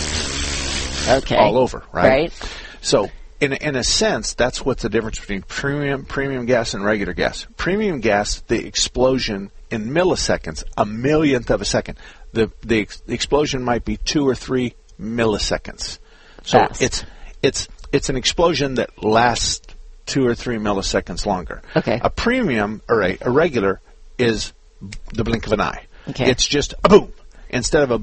okay. all over, right? Right. So in in a sense, that's what's the difference between premium premium gas and regular gas. Premium gas, the explosion in milliseconds, a millionth of a second. The the, ex- the explosion might be two or three milliseconds. So Fast. it's it's it's an explosion that lasts two or three milliseconds longer. Okay. A premium or a, a regular is the blink of an eye. Okay. It's just a boom instead of a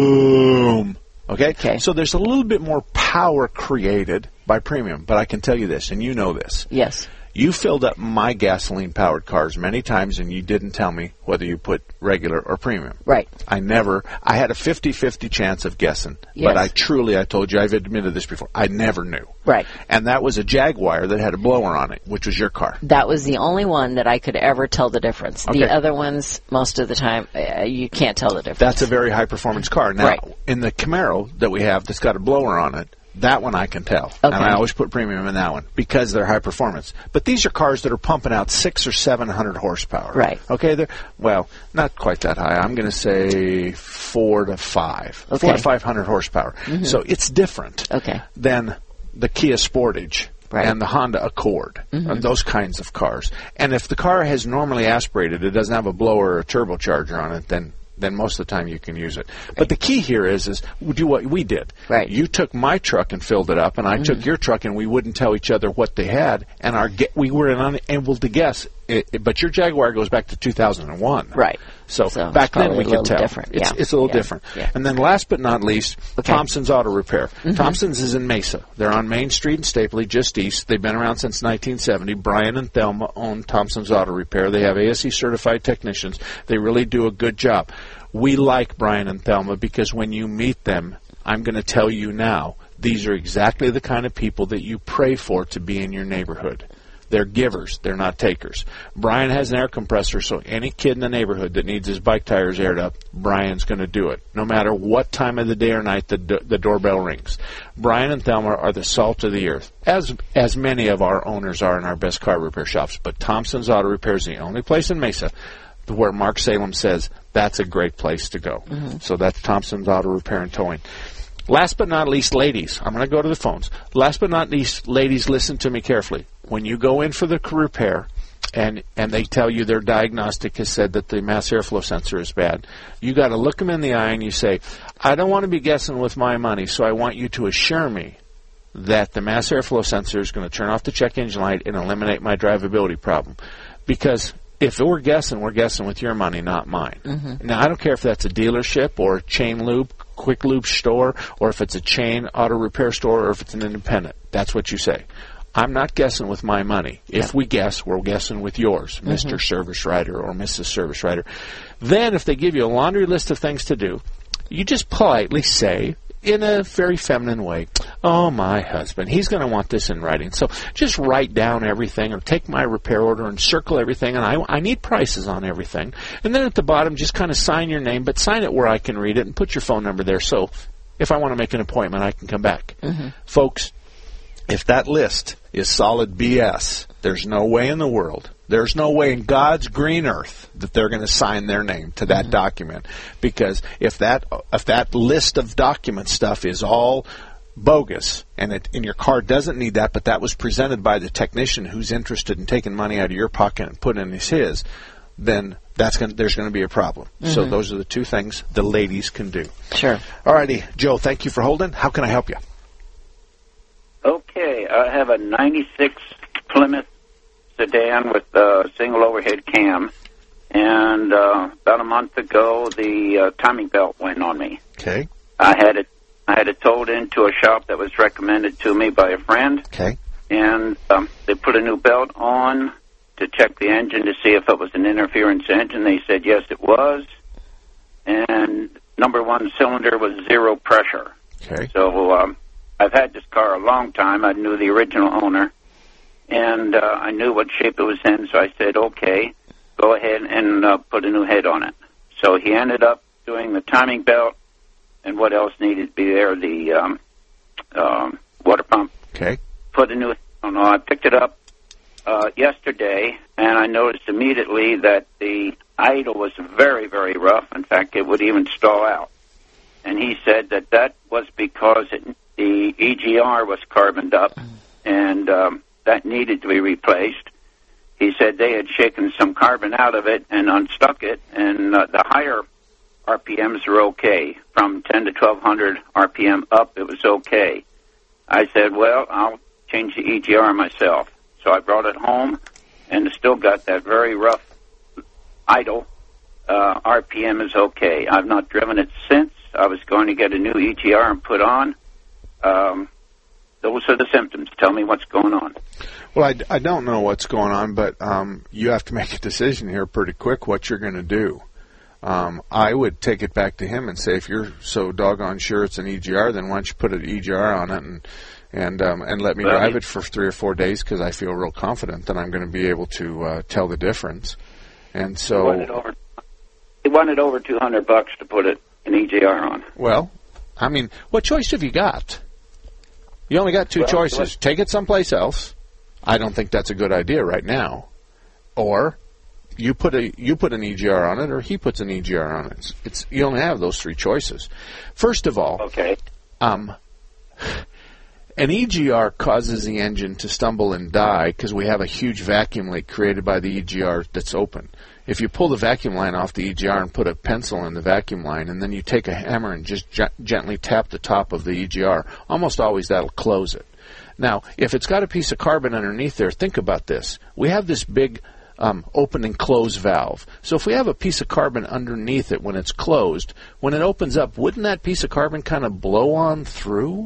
boom. Okay? Okay. So there's a little bit more power created by premium, but I can tell you this, and you know this. Yes. You filled up my gasoline-powered cars many times, and you didn't tell me whether you put regular or premium. Right. I never, I had a fifty-fifty chance of guessing, Yes. but I truly, I told you, I've admitted this before, I never knew. Right. And that was a Jaguar that had a blower on it, which was your car. That was the only one that I could ever tell the difference. Okay. The other ones, most of the time, uh, you can't tell the difference. That's a very high-performance car. Now, Right. in the Camaro that we have that's got a blower on it, that one I can tell. Okay. And I always put premium in that one because they're high performance. But these are cars that are pumping out six or seven hundred horsepower. Right. Okay, they're, well, not quite that high. I'm going to say four to five. Okay. Four to five hundred horsepower. Mhm. So it's different Okay. than the Kia Sportage. Right. And the Honda Accord, Mhm. and those kinds of cars. And if the car has normally aspirated, it doesn't have a blower or a turbocharger on it, then then most of the time you can use it. Right. But the key here is is we do what we did. Right. You took my truck and filled it up, and I Mhm. took your truck, and we wouldn't tell each other what they had, and our ge- we were unable to guess. It, it, but your Jaguar goes back to two thousand one. Right. So, So it's back then probably we a could little tell. different. It's, Yeah. it's a little Yeah. different. Yeah. And then last but not least, Okay. Thompson's Auto Repair. Mhm. Thompson's is in Mesa. They're on Main Street in Stapley, just east. They've been around since nineteen seventy. Brian and Thelma own Thompson's Auto Repair. They have A S E certified technicians. They really do a good job. We like Brian and Thelma because when you meet them, I'm going to tell you now, these are exactly the kind of people that you pray for to be in your neighborhood. They're givers. They're not takers. Brian has an air compressor, so any kid in the neighborhood that needs his bike tires aired up, Brian's going to do it, no matter what time of the day or night the, do- the doorbell rings. Brian and Thelma are the salt of the earth, as as many of our owners are in our best car repair shops. But Thompson's Auto Repair is the only place in Mesa where Mark Salem says that's a great place to go. Mm-hmm. So that's Thompson's Auto Repair and Towing. Last but not least, ladies, I'm going to go to the phones. Last but not least, ladies, listen to me carefully. When you go in for the repair and and they tell you their diagnostic has said that the mass airflow sensor is bad, you got to look them in the eye and you say, I don't want to be guessing with my money, so I want you to assure me that the mass airflow sensor is going to turn off the check engine light and eliminate my drivability problem. Because if we're guessing, we're guessing with your money, not mine. Mhm. Now, I don't care if that's a dealership or a chain lube, quick lube store, or if it's a chain auto repair store, or if it's an independent. That's what you say. I'm not guessing with my money. If we guess, we're guessing with yours, Mhm. Mister Service Writer or Missus Service Writer. Then, if they give you a laundry list of things to do, you just politely say, in a very feminine way. Oh, my husband, he's going to want this in writing. So just write down everything or take my repair order and circle everything, and I, I need prices on everything. And then at the bottom, just kind of sign your name, but sign it where I can read it and put your phone number there so if I want to make an appointment, I can come back. Mm-hmm. Folks, if that list is solid B S, there's no way in the world, there's no way in God's green earth that they're going to sign their name to that mm-hmm. document. Because if that if that list of document stuff is all bogus and, it, and your car doesn't need that, but that was presented by the technician who's interested in taking money out of your pocket and putting it in his, then that's going there's going to be a problem. Mm-hmm. So those are the two things the ladies can do. Sure. All righty, Joe, thank you for holding. How can I help you? Okay, I have a ninety-six Plymouth sedan with a single overhead cam, and uh, about a month ago, the uh, timing belt went on me. Okay. I had it. I had it towed into a shop that was recommended to me by a friend. Okay. And um, they put a new belt on to check the engine to see if it was an interference engine. They said yes, it was, and number one cylinder was zero pressure. Okay. So um, I've had this car a long time. I knew the original owner, and uh, I knew what shape it was in, so I said, okay, go ahead and uh, put a new head on it. So he ended up doing the timing belt, and what else needed to be there, the um, um, water pump. Okay. Put a new, oh no, I picked it up uh, yesterday, and I noticed immediately that the idle was very, very rough. In fact, it would even stall out. And he said that that was because it, the E G R was carboned up, and um, that needed to be replaced. He said they had shaken some carbon out of it and unstuck it, and uh, the higher R P Ms were okay. From ten to twelve hundred R P M up, it was okay. I said, well, I'll change the E G R myself. So I brought it home, and it still got that very rough idle. Uh, R P M is okay. I've not driven it since. I was going to get a new E G R and put on. Um, those are the symptoms. Tell me what's going on. Well, I, I don't know what's going on, but um, you have to make a decision here pretty quick what you're going to do. Um, I would take it back to him and say, if you're so doggone sure it's an E G R, then why don't you put an E G R on it and and um, and let me well, drive it for three or four days because I feel real confident that I'm going to be able to uh, tell the difference. And so he wanted over, he wanted over two hundred bucks to put it an E G R on. Well, I mean, what choice have you got? You only got two well, choices. What? Take it someplace else. I don't think that's a good idea right now. Or you put a you put an E G R on it, or he puts an E G R on it. It's, it's you only have those three choices. First of all, okay. Um, an E G R causes the engine to stumble and die because we have a huge vacuum leak created by the E G R that's open. If you pull the vacuum line off the E G R and put a pencil in the vacuum line, and then you take a hammer and just ge- gently tap the top of the E G R, almost always that'll close it. Now, if it's got a piece of carbon underneath there, think about this. We have this big um, open and close valve. So if we have a piece of carbon underneath it when it's closed, when it opens up, wouldn't that piece of carbon kind of blow on through?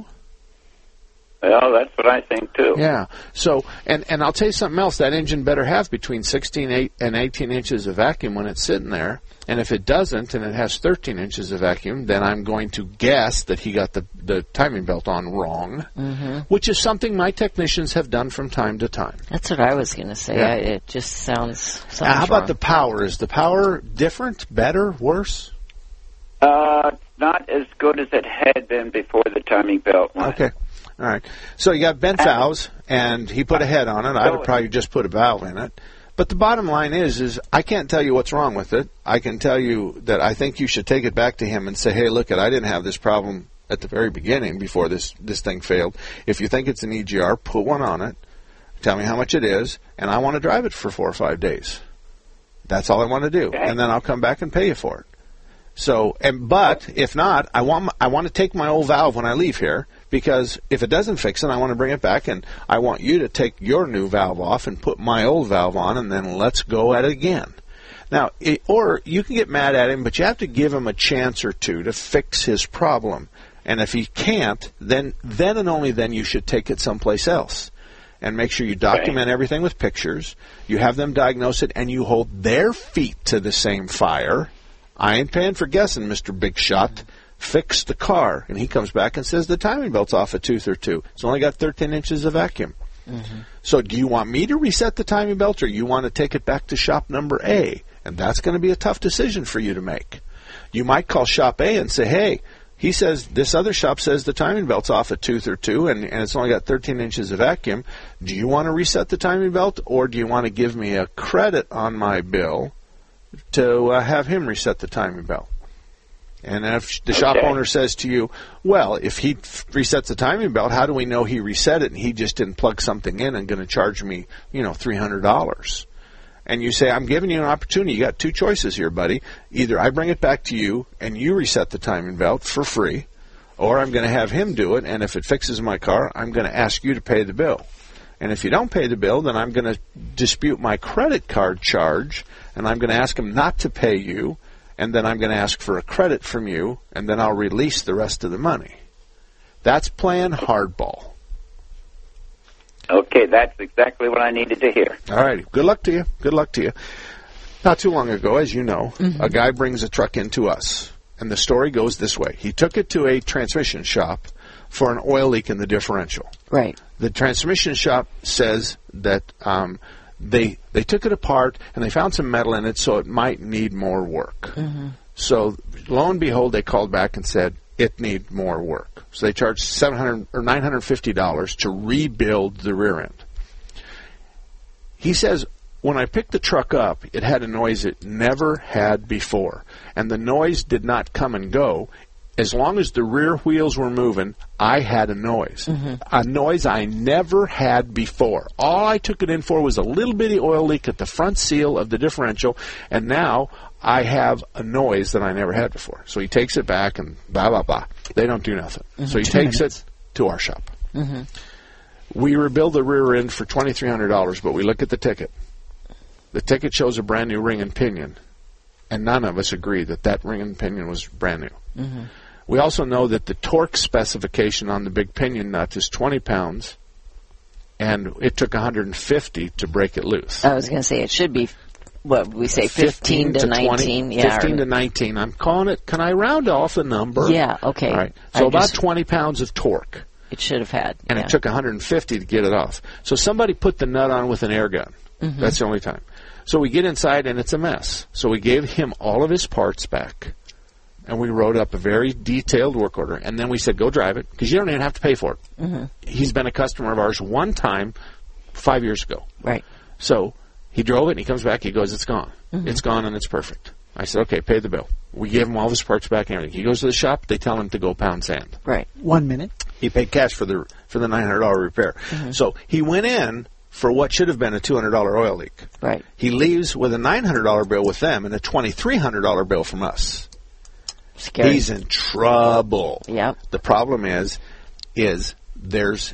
Well, that's what I think, too. Yeah. So, and, and I'll tell you something else. That engine better have between sixteen and eighteen inches of vacuum when it's sitting there. And if it doesn't, and it has thirteen inches of vacuum, then I'm going to guess that he got the, the timing belt on wrong, mm-hmm. which is something my technicians have done from time to time. That's what I was going to say. Yeah. I, it just sounds, sounds How about wrong. the power? Is the power different, better, worse? Uh, not as good as it had been before the timing belt went. Okay. All right. So you got bent valves, and he put a head on it. I would probably just put a valve in it. But the bottom line is, is I can't tell you what's wrong with it. I can tell you that I think you should take it back to him and say, hey, look, I didn't have this problem at the very beginning before this, this thing failed. If you think it's an E G R, put one on it. Tell me how much it is, and I want to drive it for four or five days. That's all I want to do. Okay. And then I'll come back and pay you for it. So, and but if not, I want my, I want to take my old valve when I leave here, because if it doesn't fix it, I want to bring it back, and I want you to take your new valve off and put my old valve on, and then let's go at it again. Now, it, or you can get mad at him, but you have to give him a chance or two to fix his problem. And if he can't, then then and only then you should take it someplace else. And make sure you document everything with pictures. You have them diagnose it, and you hold their feet to the same fire. I ain't paying for guessing, Mister Big Shot. fix the car, and he comes back and says the timing belt's off a tooth or two. It's only got thirteen inches of vacuum. Mm-hmm. So do you want me to reset the timing belt, or you want to take it back to shop number A? And that's going to be a tough decision for you to make. You might call shop A and say, hey, he says this other shop says the timing belt's off a tooth or two, and, and it's only got thirteen inches of vacuum. Do you want to reset the timing belt, or do you want to give me a credit on my bill to uh, have him reset the timing belt? And if the shop Okay. owner says to you, well, if he f- resets the timing belt, how do we know he reset it and he just didn't plug something in and going to charge me, you know, three hundred dollars? And you say, I'm giving you an opportunity. You got two choices here, buddy. Either I bring it back to you and you reset the timing belt for free, or I'm going to have him do it, and if it fixes my car, I'm going to ask you to pay the bill. And if you don't pay the bill, then I'm going to dispute my credit card charge, and I'm going to ask him not to pay you, and then I'm going to ask for a credit from you, and then I'll release the rest of the money. That's playing hardball. Okay, that's exactly what I needed to hear. All right. Good luck to you. Good luck to you. Not too long ago, as you know, Mm-hmm. a guy brings a truck into us, and the story goes this way. He took it to a transmission shop for an oil leak in the differential. Right. The transmission shop says that um, they they took it apart and they found some metal in it, so it might need more work. Mm-hmm. So lo and behold, they called back and said it needs more work. So they charged seven hundred or nine hundred fifty dollars to rebuild the rear end. He says, when I picked the truck up, it had a noise it never had before, and the noise did not come and go. As long as the rear wheels were moving, I had a noise. Mm-hmm. A noise I never had before. All I took it in for was a little bitty oil leak at the front seal of the differential, and now I have a noise that I never had before. So he takes it back and blah, blah, blah. They don't do nothing. Mm-hmm. So he Two takes minutes. it to our shop. Mm-hmm. We rebuild the rear end for twenty-three hundred dollars, but we look at the ticket. The ticket shows a brand new ring and pinion, and none of us agree that that ring and pinion was brand new. Mm-hmm. We also know that the torque specification on the big pinion nut is twenty pounds, and it took one hundred fifty to break it loose. I was going to say it should be, what we say, fifteen, to nineteen. twenty, Yeah, fifteen or- to nineteen. I'm calling it, can I round off a number? Yeah, okay. All right. I So about just- twenty pounds of torque. It should have had. And yeah. it took one hundred fifty to get it off. So somebody put the nut on with an air gun. Mhm. That's the only time. So we get inside, and it's a mess. So we gave him all of his parts back, and we wrote up a very detailed work order. And then we said, go drive it, because you don't even have to pay for it. Mm-hmm. He's been a customer of ours one time five years ago. Right. So he drove it, and he comes back, he goes, it's gone. Mhm. It's gone, and it's perfect. I said, okay, pay the bill. We gave him all of his parts back and everything. He goes to the shop, they tell him to go pound sand. Right. One minute. He paid cash for the for the nine hundred dollars repair. Mhm. So he went in for what should have been a two hundred dollars oil leak. Right. He leaves with a nine hundred dollars bill with them and a twenty-three hundred dollars bill from us. Scary. He's in trouble. Yep. The problem is, is there's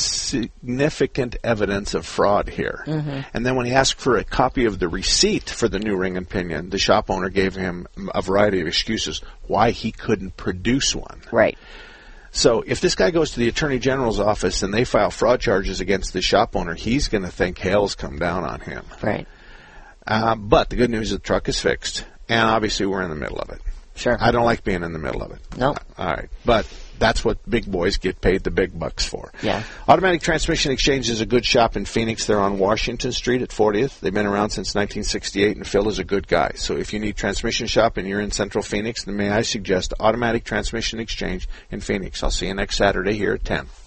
significant evidence of fraud here. Mhm. And then when he asked for a copy of the receipt for the new ring and pinion, the shop owner gave him a variety of excuses why he couldn't produce one. Right. So if this guy goes to the Attorney General's office and they file fraud charges against the shop owner, he's going to think hell's come down on him. Right. Uh, but the good news is the truck is fixed, and obviously we're in the middle of it. Sure. I don't like being in the middle of it. No. Uh, all right. But that's what big boys get paid the big bucks for. Yeah. Automatic Transmission Exchange is a good shop in Phoenix. They're on Washington Street at fortieth. They've been around since nineteen sixty-eight, and Phil is a good guy. So if you need transmission shop and you're in Central Phoenix, then may I suggest Automatic Transmission Exchange in Phoenix. I'll see you next Saturday here at ten.